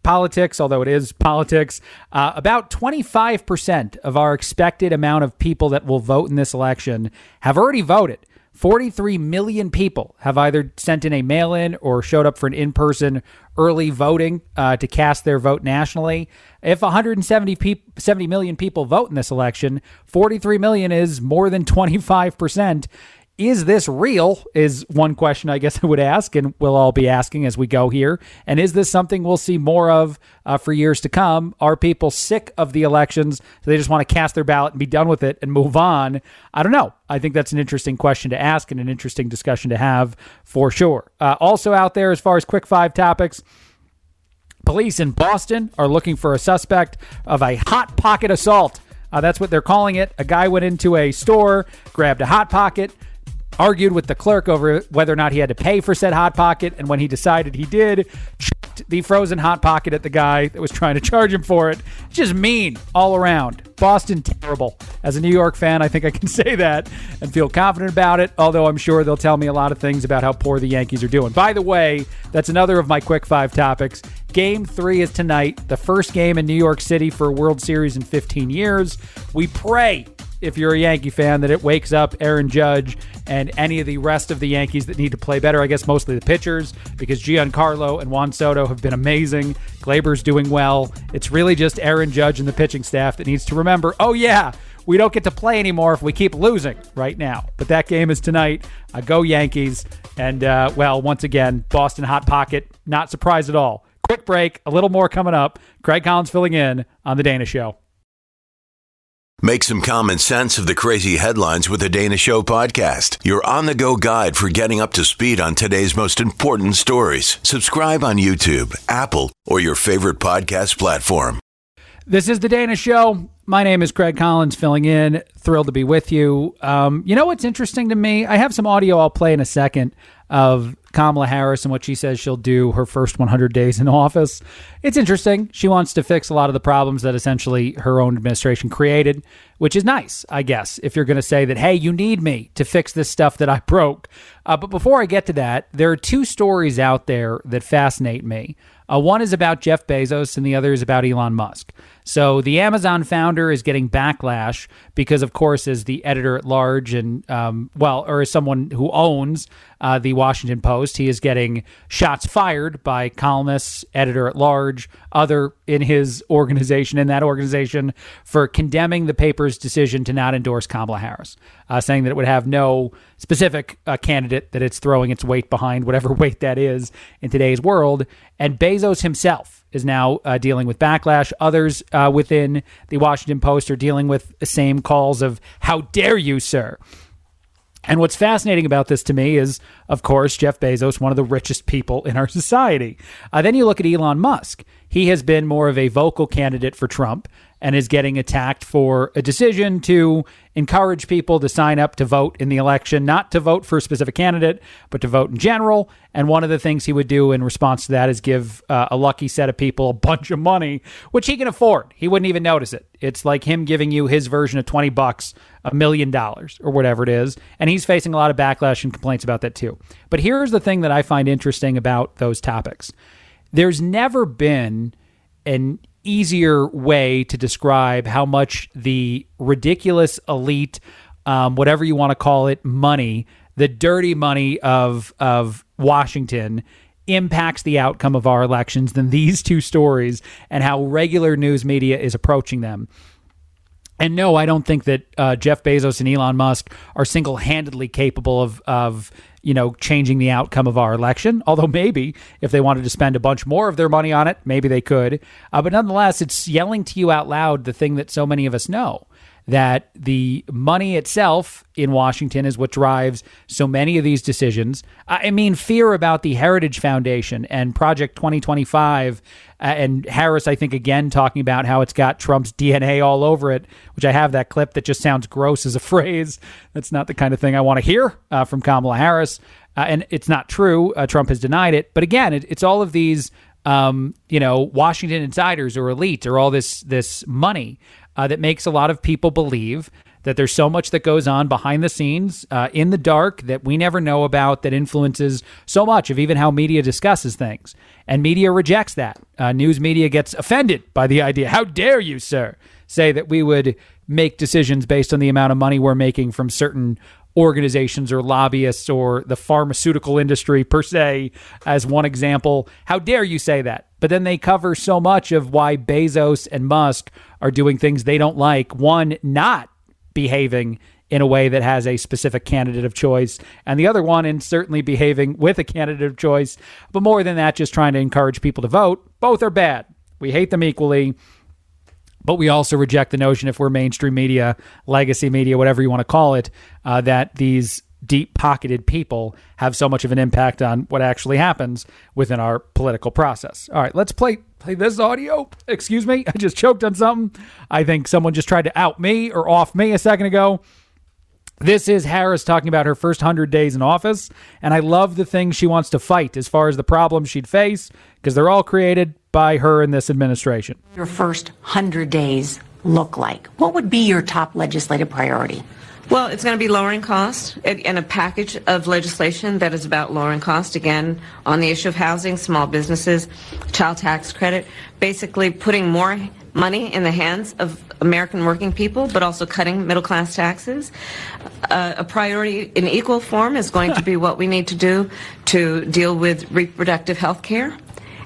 politics, although it is politics. Uh, about twenty-five percent of our expected amount of people that will vote in this election have already voted. forty-three million people have either sent in a mail-in or showed up for an in-person early voting uh, to cast their vote nationally. If one hundred seventy, pe- seventy million people vote in this election, forty-three million is more than twenty-five percent. Is this real is one question I guess I would ask, and we'll all be asking as we go here. And is this something we'll see more of uh, for years to come? Are people sick of the elections, so they just want to cast their ballot and be done with it and move on? I don't know. I think that's an interesting question to ask and an interesting discussion to have for sure. Uh, also out there, as far as quick five topics, police in Boston are looking for a suspect of a hot pocket assault. Uh, that's what they're calling it. A guy went into a store, grabbed a hot pocket, argued with the clerk over whether or not he had to pay for said hot pocket, and when he decided he did, chucked the frozen hot pocket at the guy that was trying to charge him for it. Just mean all around. Boston, terrible. As a New York fan, I think I can say that and feel confident about it, although I'm sure they'll tell me a lot of things about how poor the Yankees are doing. By the way, that's another of my quick five topics. Game three is tonight, the first game in New York City for a World Series in fifteen years. We pray, if you're a Yankee fan, that it wakes up Aaron Judge and any of the rest of the Yankees that need to play better. I guess mostly the pitchers, because Giancarlo and Juan Soto have been amazing. Gleyber's doing well. It's really just Aaron Judge and the pitching staff that needs to remember, oh yeah, we don't get to play anymore if we keep losing right now. But that game is tonight. Uh, go Yankees. And, uh, well, once again, Boston Hot Pocket, not surprised at all. Quick break, a little more coming up. Craig Collins filling in on The Dana Show. Make some common sense of the crazy headlines with the Dana Show podcast. Your on-the-go guide for getting up to speed on today's most important stories. Subscribe on YouTube, Apple, or your favorite podcast platform. This is The Dana Show. My name is Craig Collins filling in. Thrilled to be with you. Um, you know what's interesting to me? I have some audio I'll play in a second of Kamala Harris and what she says she'll do her first one hundred days in office. It's interesting. She wants to fix a lot of the problems that essentially her own administration created, which is nice, I guess, if you're going to say that, hey, you need me to fix this stuff that I broke. Uh, but before I get to that, there are two stories out there that fascinate me. Uh, one is about Jeff Bezos and the other is about Elon Musk. So the Amazon founder is getting backlash because, of course, as the editor at large and, um, well, or as someone who owns uh, the Washington Post, he is getting shots fired by columnists, editor at large, other in his organization, in that organization, for condemning the paper's decision to not endorse Kamala Harris, uh, saying that it would have no specific uh, candidate that it's throwing its weight behind, whatever weight that is in today's world. And Bezos himself is now uh, dealing with backlash. Others uh, within the Washington Post are dealing with the same calls of, how dare you, sir? And what's fascinating about this to me is, of course, Jeff Bezos, one of the richest people in our society. Uh, then you look at Elon Musk. He has been more of a vocal candidate for Trump and is getting attacked for a decision to encourage people to sign up to vote in the election, not to vote for a specific candidate, but to vote in general. And one of the things he would do in response to that is give uh, a lucky set of people a bunch of money, which he can afford. He wouldn't even notice it. It's like him giving you his version of twenty bucks, a million dollars or whatever it is. And he's facing a lot of backlash and complaints about that too. But here's the thing that I find interesting about those topics. There's never been an easier way to describe how much the ridiculous elite, um, whatever you want to call it, money, the dirty money of of Washington impacts the outcome of our elections than these two stories and how regular news media is approaching them. And no, I don't think that uh, Jeff Bezos and Elon Musk are single-handedly capable of, of, you know, changing the outcome of our election. Although maybe if they wanted to spend a bunch more of their money on it, maybe they could. Uh, but nonetheless, it's yelling to you out loud the thing that so many of us know, that the money itself in Washington is what drives so many of these decisions. I mean, fear about the Heritage Foundation and Project twenty twenty-five, uh, and Harris, I think, again, talking about how it's got Trump's D N A all over it, which I have that clip that just sounds gross as a phrase. That's not the kind of thing I want to hear uh, from Kamala Harris. Uh, and it's not true. Uh, Trump has denied it. But again, it, it's all of these, um, you know, Washington insiders or elite or all this, this money Uh, that makes a lot of people believe that there's so much that goes on behind the scenes, uh, in the dark, that we never know about, that influences so much of even how media discusses things. And media rejects that. Uh, news media gets offended by the idea. How dare you, sir, say that we would make decisions based on the amount of money we're making from certain organizations or lobbyists or the pharmaceutical industry per se, as one example. How dare you say that? But then they cover so much of why Bezos and Musk are doing things they don't like. One, not behaving in a way that has a specific candidate of choice, and the other one in certainly behaving with a candidate of choice. But more than that, just trying to encourage people to vote. Both are bad. We hate them equally. But we also reject the notion, if we're mainstream media, legacy media, whatever you want to call it, uh, that these deep-pocketed people have so much of an impact on what actually happens within our political process. All right, let's play play this audio. Excuse me, I just choked on something. I think someone just tried to out me or off me a second ago. This is Harris talking about her first one hundred days in office, and I love the things she wants to fight as far as the problems she'd face, because they're all created by her in this administration. Your first one hundred days look like? What would be your top legislative priority? Well, it's going to be lowering costs and a package of legislation that is about lowering cost, again, on the issue of housing, small businesses, child tax credit, basically putting more money in the hands of American working people, but also cutting middle-class taxes. Uh, a priority in equal form is going to be what we need to do to deal with reproductive health care.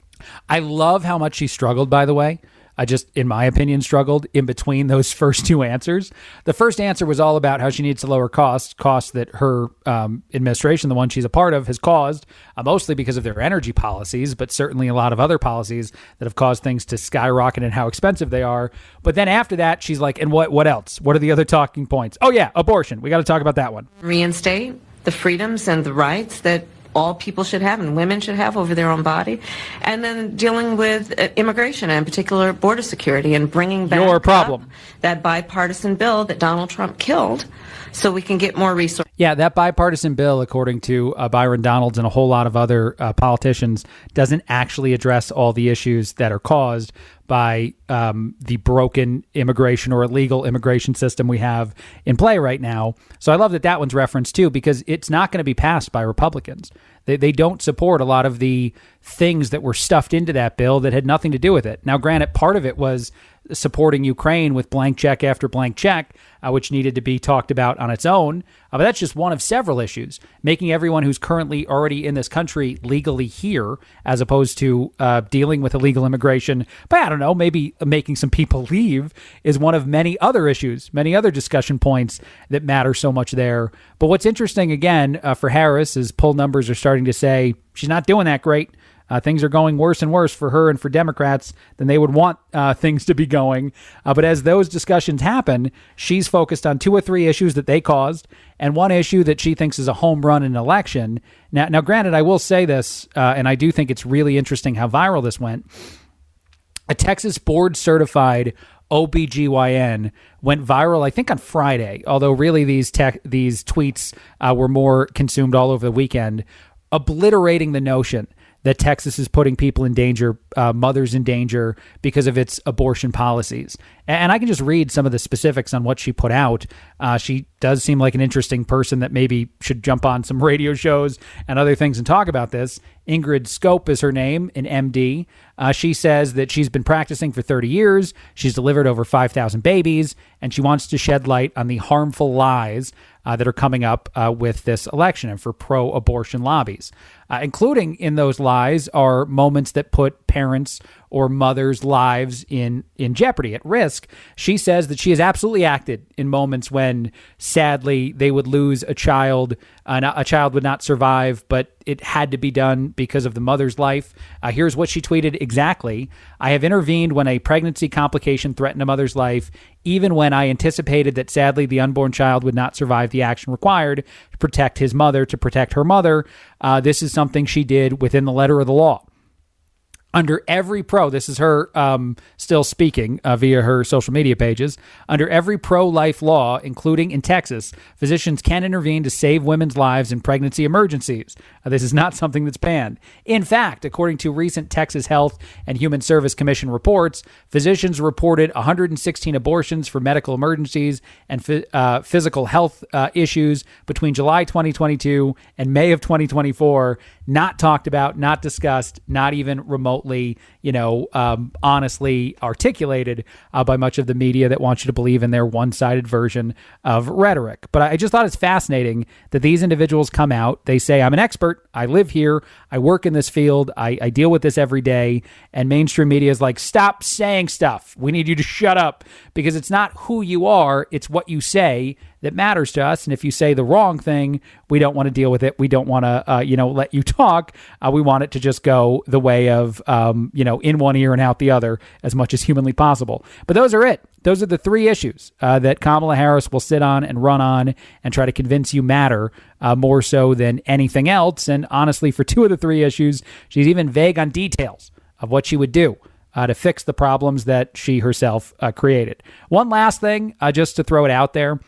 I love how much she struggled, by the way. I just, in my opinion, struggled in between those first two answers. The first answer was all about how she needs to lower costs, costs that her um, administration, the one she's a part of, has caused, uh, mostly because of their energy policies, but certainly a lot of other policies that have caused things to skyrocket and how expensive they are. But then after that, she's like, and what, what else? What are the other talking points? Oh, yeah, abortion. We got to talk about that one. Reinstate the freedoms and the rights that all people should have and women should have over their own body, and then dealing with uh, immigration and in particular border security and bringing back your problem up that bipartisan bill that Donald Trump killed so we can get more resources. Yeah, that bipartisan bill, according to uh, Byron Donalds and a whole lot of other uh, politicians, doesn't actually address all the issues that are caused by um, the broken immigration or illegal immigration system we have in play right now. So I love that that one's referenced too, because it's not going to be passed by Republicans. They, they don't support a lot of the things that were stuffed into that bill that had nothing to do with it. Now, granted, part of it was supporting Ukraine with blank check after blank check, uh, which needed to be talked about on its own. Uh, but that's just one of several issues. Making everyone who's currently already in this country legally here, as opposed to uh, dealing with illegal immigration. But I don't know, maybe making some people leave is one of many other issues, many other discussion points that matter so much there. But what's interesting, again, uh, for Harris is poll numbers are starting to say she's not doing that great. Uh, things are going worse and worse for her and for Democrats than they would want uh, things to be going. Uh, but as those discussions happen, she's focused on two or three issues that they caused and one issue that she thinks is a home run in an election. Now, now granted, I will say this, uh, and I do think it's really interesting how viral this went. A Texas board-certified O B G Y N went viral, I think, on Friday, although really these tech, these tweets uh, were more consumed all over the weekend, obliterating the notion that Texas is putting people in danger, uh, mothers in danger, because of its abortion policies. And I can just read some of the specifics on what she put out. Uh, she does seem like an interesting person that maybe should jump on some radio shows and other things and talk about this. Ingrid Scope is her name, an M D. Uh, she says that she's been practicing for thirty years. She's delivered over five thousand babies, and she wants to shed light on the harmful lies uh, that are coming up uh, with this election and for pro-abortion lobbies. Uh, including in those lies are moments that put parents or mothers' lives in, in jeopardy, at risk. She says that she has absolutely acted in moments when, sadly, they would lose a child, uh, a child would not survive, but it had to be done because of the mother's life. Uh, here's what she tweeted exactly. I have intervened when a pregnancy complication threatened a mother's life, even when I anticipated that, sadly, the unborn child would not survive the action required to protect his mother, to protect her mother. Uh, this is something she did within the letter of the law. Under every pro, this is her um, still speaking uh, via her social media pages, under every pro-life law, including in Texas, physicians can intervene to save women's lives in pregnancy emergencies. Uh, this is not something that's banned. In fact, according to recent Texas Health and Human Service Commission reports, physicians reported one hundred sixteen abortions for medical emergencies and f- uh, physical health uh, issues between July twenty twenty-two and May of twenty twenty-four. Not talked about, not discussed, not even remotely, you know, um, honestly articulated uh, by much of the media that wants you to believe in their one-sided version of rhetoric. But I just thought it's fascinating that these individuals come out, they say, I'm an expert, I live here, I work in this field, I, I deal with this every day, and mainstream media is like, stop saying stuff. We need you to shut up, because it's not who you are, it's what you say that matters to us. And if you say the wrong thing, we don't want to deal with it. We don't want to, uh, you know, let you talk. Uh, we want it to just go the way of, um, you know, in one ear and out the other as much as humanly possible. But those are it. Those are the three issues uh, that Kamala Harris will sit on and run on and try to convince you matter uh, more so than anything else. And honestly, for two of the three issues, she's even vague on details of what she would do Uh, to fix the problems that she herself uh, created. One last thing, uh, just to throw it out there.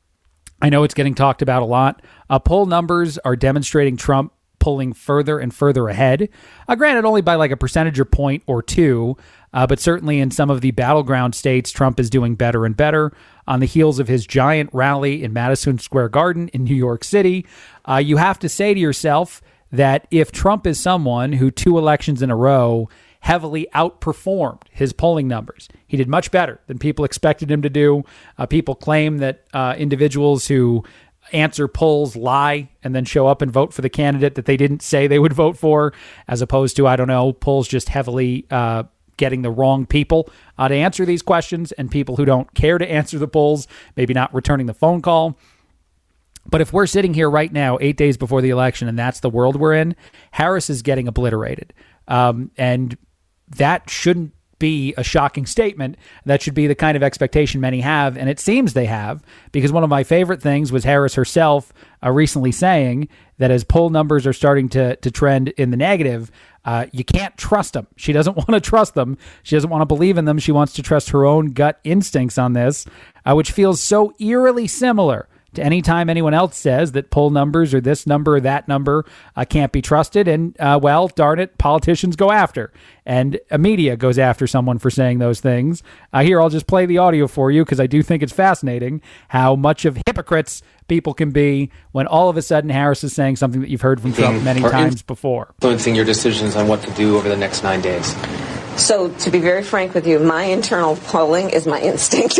I know it's getting talked about a lot. Uh, poll numbers are demonstrating Trump pulling further and further ahead. Uh, granted, only by like a percentage or point or two, uh, but certainly in some of the battleground states, Trump is doing better and better. On the heels of his giant rally in Madison Square Garden in New York City, uh, you have to say to yourself that if Trump is someone who two elections in a row heavily outperformed his polling numbers, he did much better than people expected him to do. Uh, people claim that uh, individuals who answer polls lie and then show up and vote for the candidate that they didn't say they would vote for, as opposed to, I don't know, polls just heavily uh, getting the wrong people uh, to answer these questions, and people who don't care to answer the polls, maybe not returning the phone call. But if we're sitting here right now, eight days before the election, and that's the world we're in, Harris is getting obliterated. Um, and that shouldn't be a shocking statement. That should be the kind of expectation many have, and it seems they have, because one of my favorite things was Harris herself uh, recently saying that as poll numbers are starting to to trend in the negative, uh, you can't trust them. She doesn't want to trust them. She doesn't want to believe in them. She wants to trust her own gut instincts on this, uh, which feels so eerily similar to any time anyone else says that poll numbers or this number or that number uh, can't be trusted. And, uh, well, darn it, politicians go after. And uh, media goes after someone for saying those things. Uh, here, I'll just play the audio for you because I do think it's fascinating how much of hypocrites people can be when all of a sudden Harris is saying something that you've heard from Trump many times before. Influencing your decisions on what to do over the next nine days. So, to be very frank with you, my internal polling is my instinct.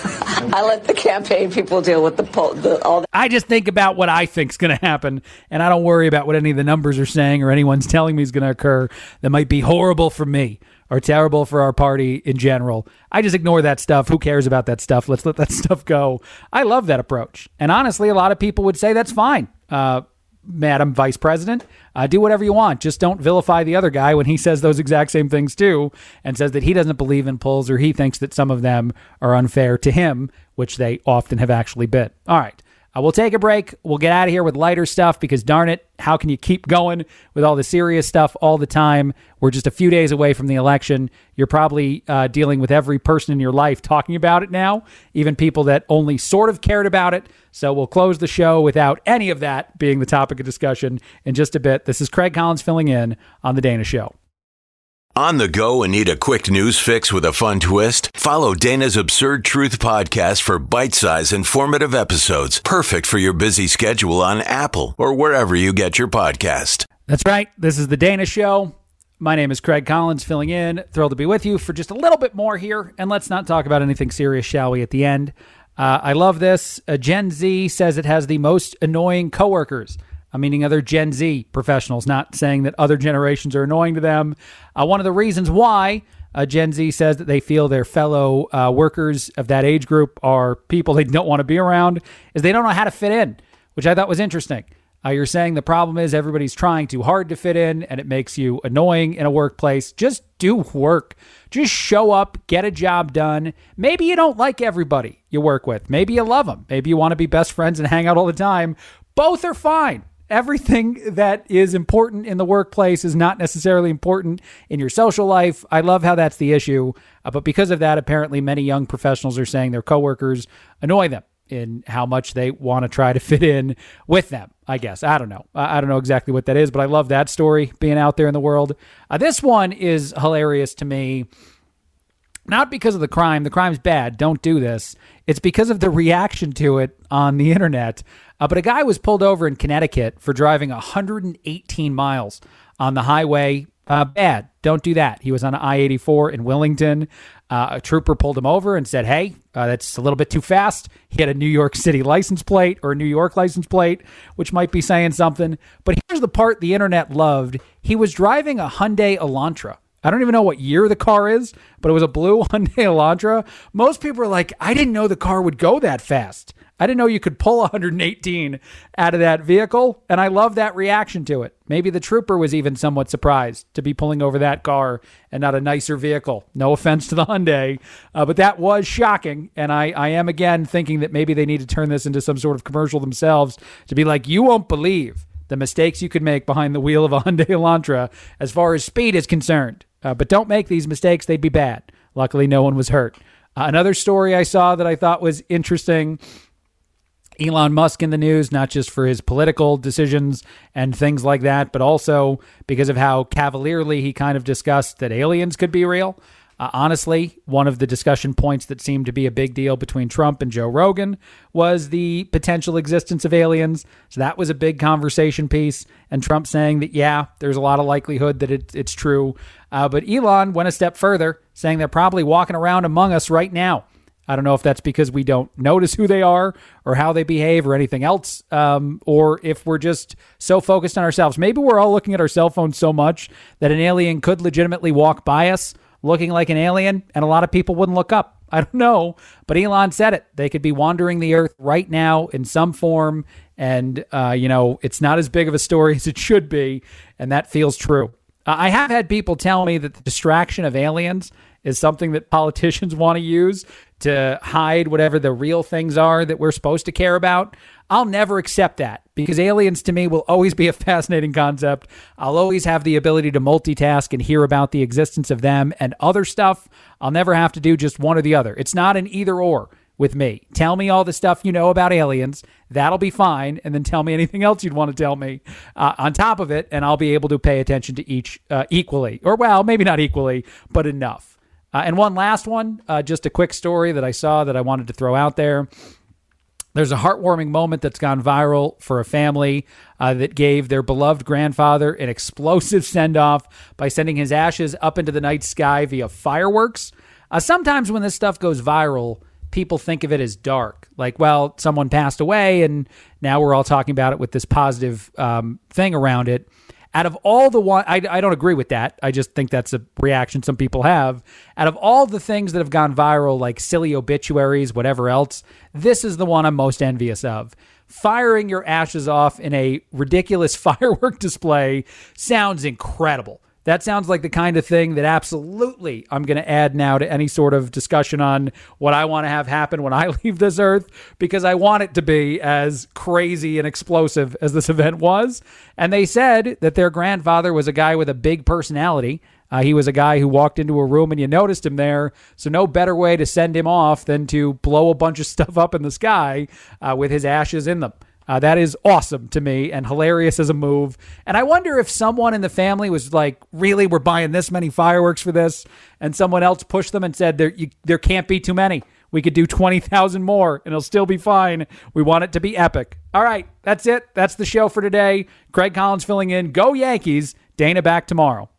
I let the campaign people deal with the poll. The, all the- I just think about what I think is going to happen, and I don't worry about what any of the numbers are saying or anyone's telling me is going to occur that might be horrible for me or terrible for our party in general. I just ignore that stuff. Who cares about that stuff? Let's let that stuff go. I love that approach. And honestly, a lot of people would say that's fine. Uh, Madam Vice President, uh, do whatever you want. Just don't vilify the other guy when he says those exact same things too, and says that he doesn't believe in polls or he thinks that some of them are unfair to him, which they often have actually been. All right. Uh, we'll take a break. We'll get out of here with lighter stuff because, darn it, how can you keep going with all the serious stuff all the time? We're just a few days away from the election. You're probably uh, dealing with every person in your life talking about it now, even people that only sort of cared about it. So we'll close the show without any of that being the topic of discussion in just a bit. This is Craig Collins filling in on The Dana Show. On the go and need a quick news fix with a fun twist? Follow Dana's Absurd Truth podcast for bite-sized informative episodes, perfect for your busy schedule on Apple or wherever you get your podcast. That's right. This is The Dana Show. My name is Craig Collins filling in. Thrilled to be with you for just a little bit more here. And let's not talk about anything serious, shall we, at the end. Uh, I love this. Uh, Gen Z says it has the most annoying coworkers. I'm meaning other Gen Z professionals, not saying that other generations are annoying to them. Uh, one of the reasons why uh, Gen Z says that they feel their fellow uh, workers of that age group are people they don't want to be around is they don't know how to fit in, which I thought was interesting. Uh, you're saying the problem is everybody's trying too hard to fit in and it makes you annoying in a workplace. Just do work. Just show up, get a job done. Maybe you don't like everybody you work with. Maybe you love them. Maybe you want to be best friends and hang out all the time. Both are fine. everything that is important in the workplace is not necessarily important in your social life. I love how that's the issue. Uh, but because of that, apparently many young professionals are saying their coworkers annoy them in how much they want to try to fit in with them, I guess. I don't know. I I don't know exactly what that is, but I love that story being out there in the world. Uh, this one is hilarious to me. Not because of the crime. The crime's bad. Don't do this. It's because of the reaction to it on the internet. Uh, but a guy was pulled over in Connecticut for driving one hundred eighteen miles on the highway. Uh, bad. Don't do that. He was on I eighty-four in Willington. Uh, a trooper pulled him over and said, hey, uh, that's a little bit too fast. He had a New York City license plate or a New York license plate, which might be saying something. But here's the part the internet loved. He was driving a Hyundai Elantra. I don't even know what year the car is, but it was a blue Hyundai Elantra. Most people are like, I didn't know the car would go that fast. I didn't know you could pull one hundred eighteen out of that vehicle, and I love that reaction to it. Maybe the trooper was even somewhat surprised to be pulling over that car and not a nicer vehicle. No offense to the Hyundai, uh, but that was shocking, and I, I am, again, thinking that maybe they need to turn this into some sort of commercial themselves to be like, you won't believe the mistakes you could make behind the wheel of a Hyundai Elantra as far as speed is concerned. Uh, but don't make these mistakes. They'd be bad. Luckily, no one was hurt. Uh, another story I saw that I thought was interesting, Elon Musk in the news, not just for his political decisions and things like that, but also because of how cavalierly he kind of discussed that aliens could be real. Uh, honestly, one of the discussion points that seemed to be a big deal between Trump and Joe Rogan was the potential existence of aliens. So that was a big conversation piece. And Trump saying that, yeah, there's a lot of likelihood that it, it's true. Uh, but Elon went a step further, saying they're probably walking around among us right now. I don't know if that's because we don't notice who they are or how they behave or anything else, um, or if we're just so focused on ourselves. Maybe we're all looking at our cell phones so much that an alien could legitimately walk by us looking like an alien, and a lot of people wouldn't look up. I don't know, but Elon said it. They could be wandering the earth right now in some form, and, uh, you know, it's not as big of a story as it should be, and that feels true. Uh, I have had people tell me that the distraction of aliens is something that politicians want to use to hide whatever the real things are that we're supposed to care about. I'll never accept that because aliens to me will always be a fascinating concept. I'll always have the ability to multitask and hear about the existence of them and other stuff. I'll never have to do just one or the other. It's not an either or with me. Tell me all the stuff you know about aliens. That'll be fine. And then tell me anything else you'd want to tell me uh, on top of it. And I'll be able to pay attention to each uh, equally. Or, well, maybe not equally, but enough. Uh, and one last one, uh, just a quick story that I saw that I wanted to throw out there. There's a heartwarming moment that's gone viral for a family uh, that gave their beloved grandfather an explosive send-off by sending his ashes up into the night sky via fireworks. Uh, sometimes when this stuff goes viral, people think of it as dark. Like, well, someone passed away, and now we're all talking about it with this positive um, thing around it. Out of all the one, I, I don't agree with that. I just think that's a reaction some people have. Out of all the things that have gone viral, like silly obituaries, whatever else, this is the one I'm most envious of. Firing your ashes off in a ridiculous firework display sounds incredible. That sounds like the kind of thing that absolutely I'm going to add now to any sort of discussion on what I want to have happen when I leave this earth, because I want it to be as crazy and explosive as this event was. And they said that their grandfather was a guy with a big personality. Uh, he was a guy who walked into a room and you noticed him there. So no better way to send him off than to blow a bunch of stuff up in the sky uh, with his ashes in them. Uh, that is awesome to me and hilarious as a move. And I wonder if someone in the family was like, really, we're buying this many fireworks for this? And someone else pushed them and said, there you, there can't be too many. We could do twenty thousand more and it'll still be fine. We want it to be epic. All right, that's it. That's the show for today. Craig Collins filling in. Go Yankees. Dana back tomorrow.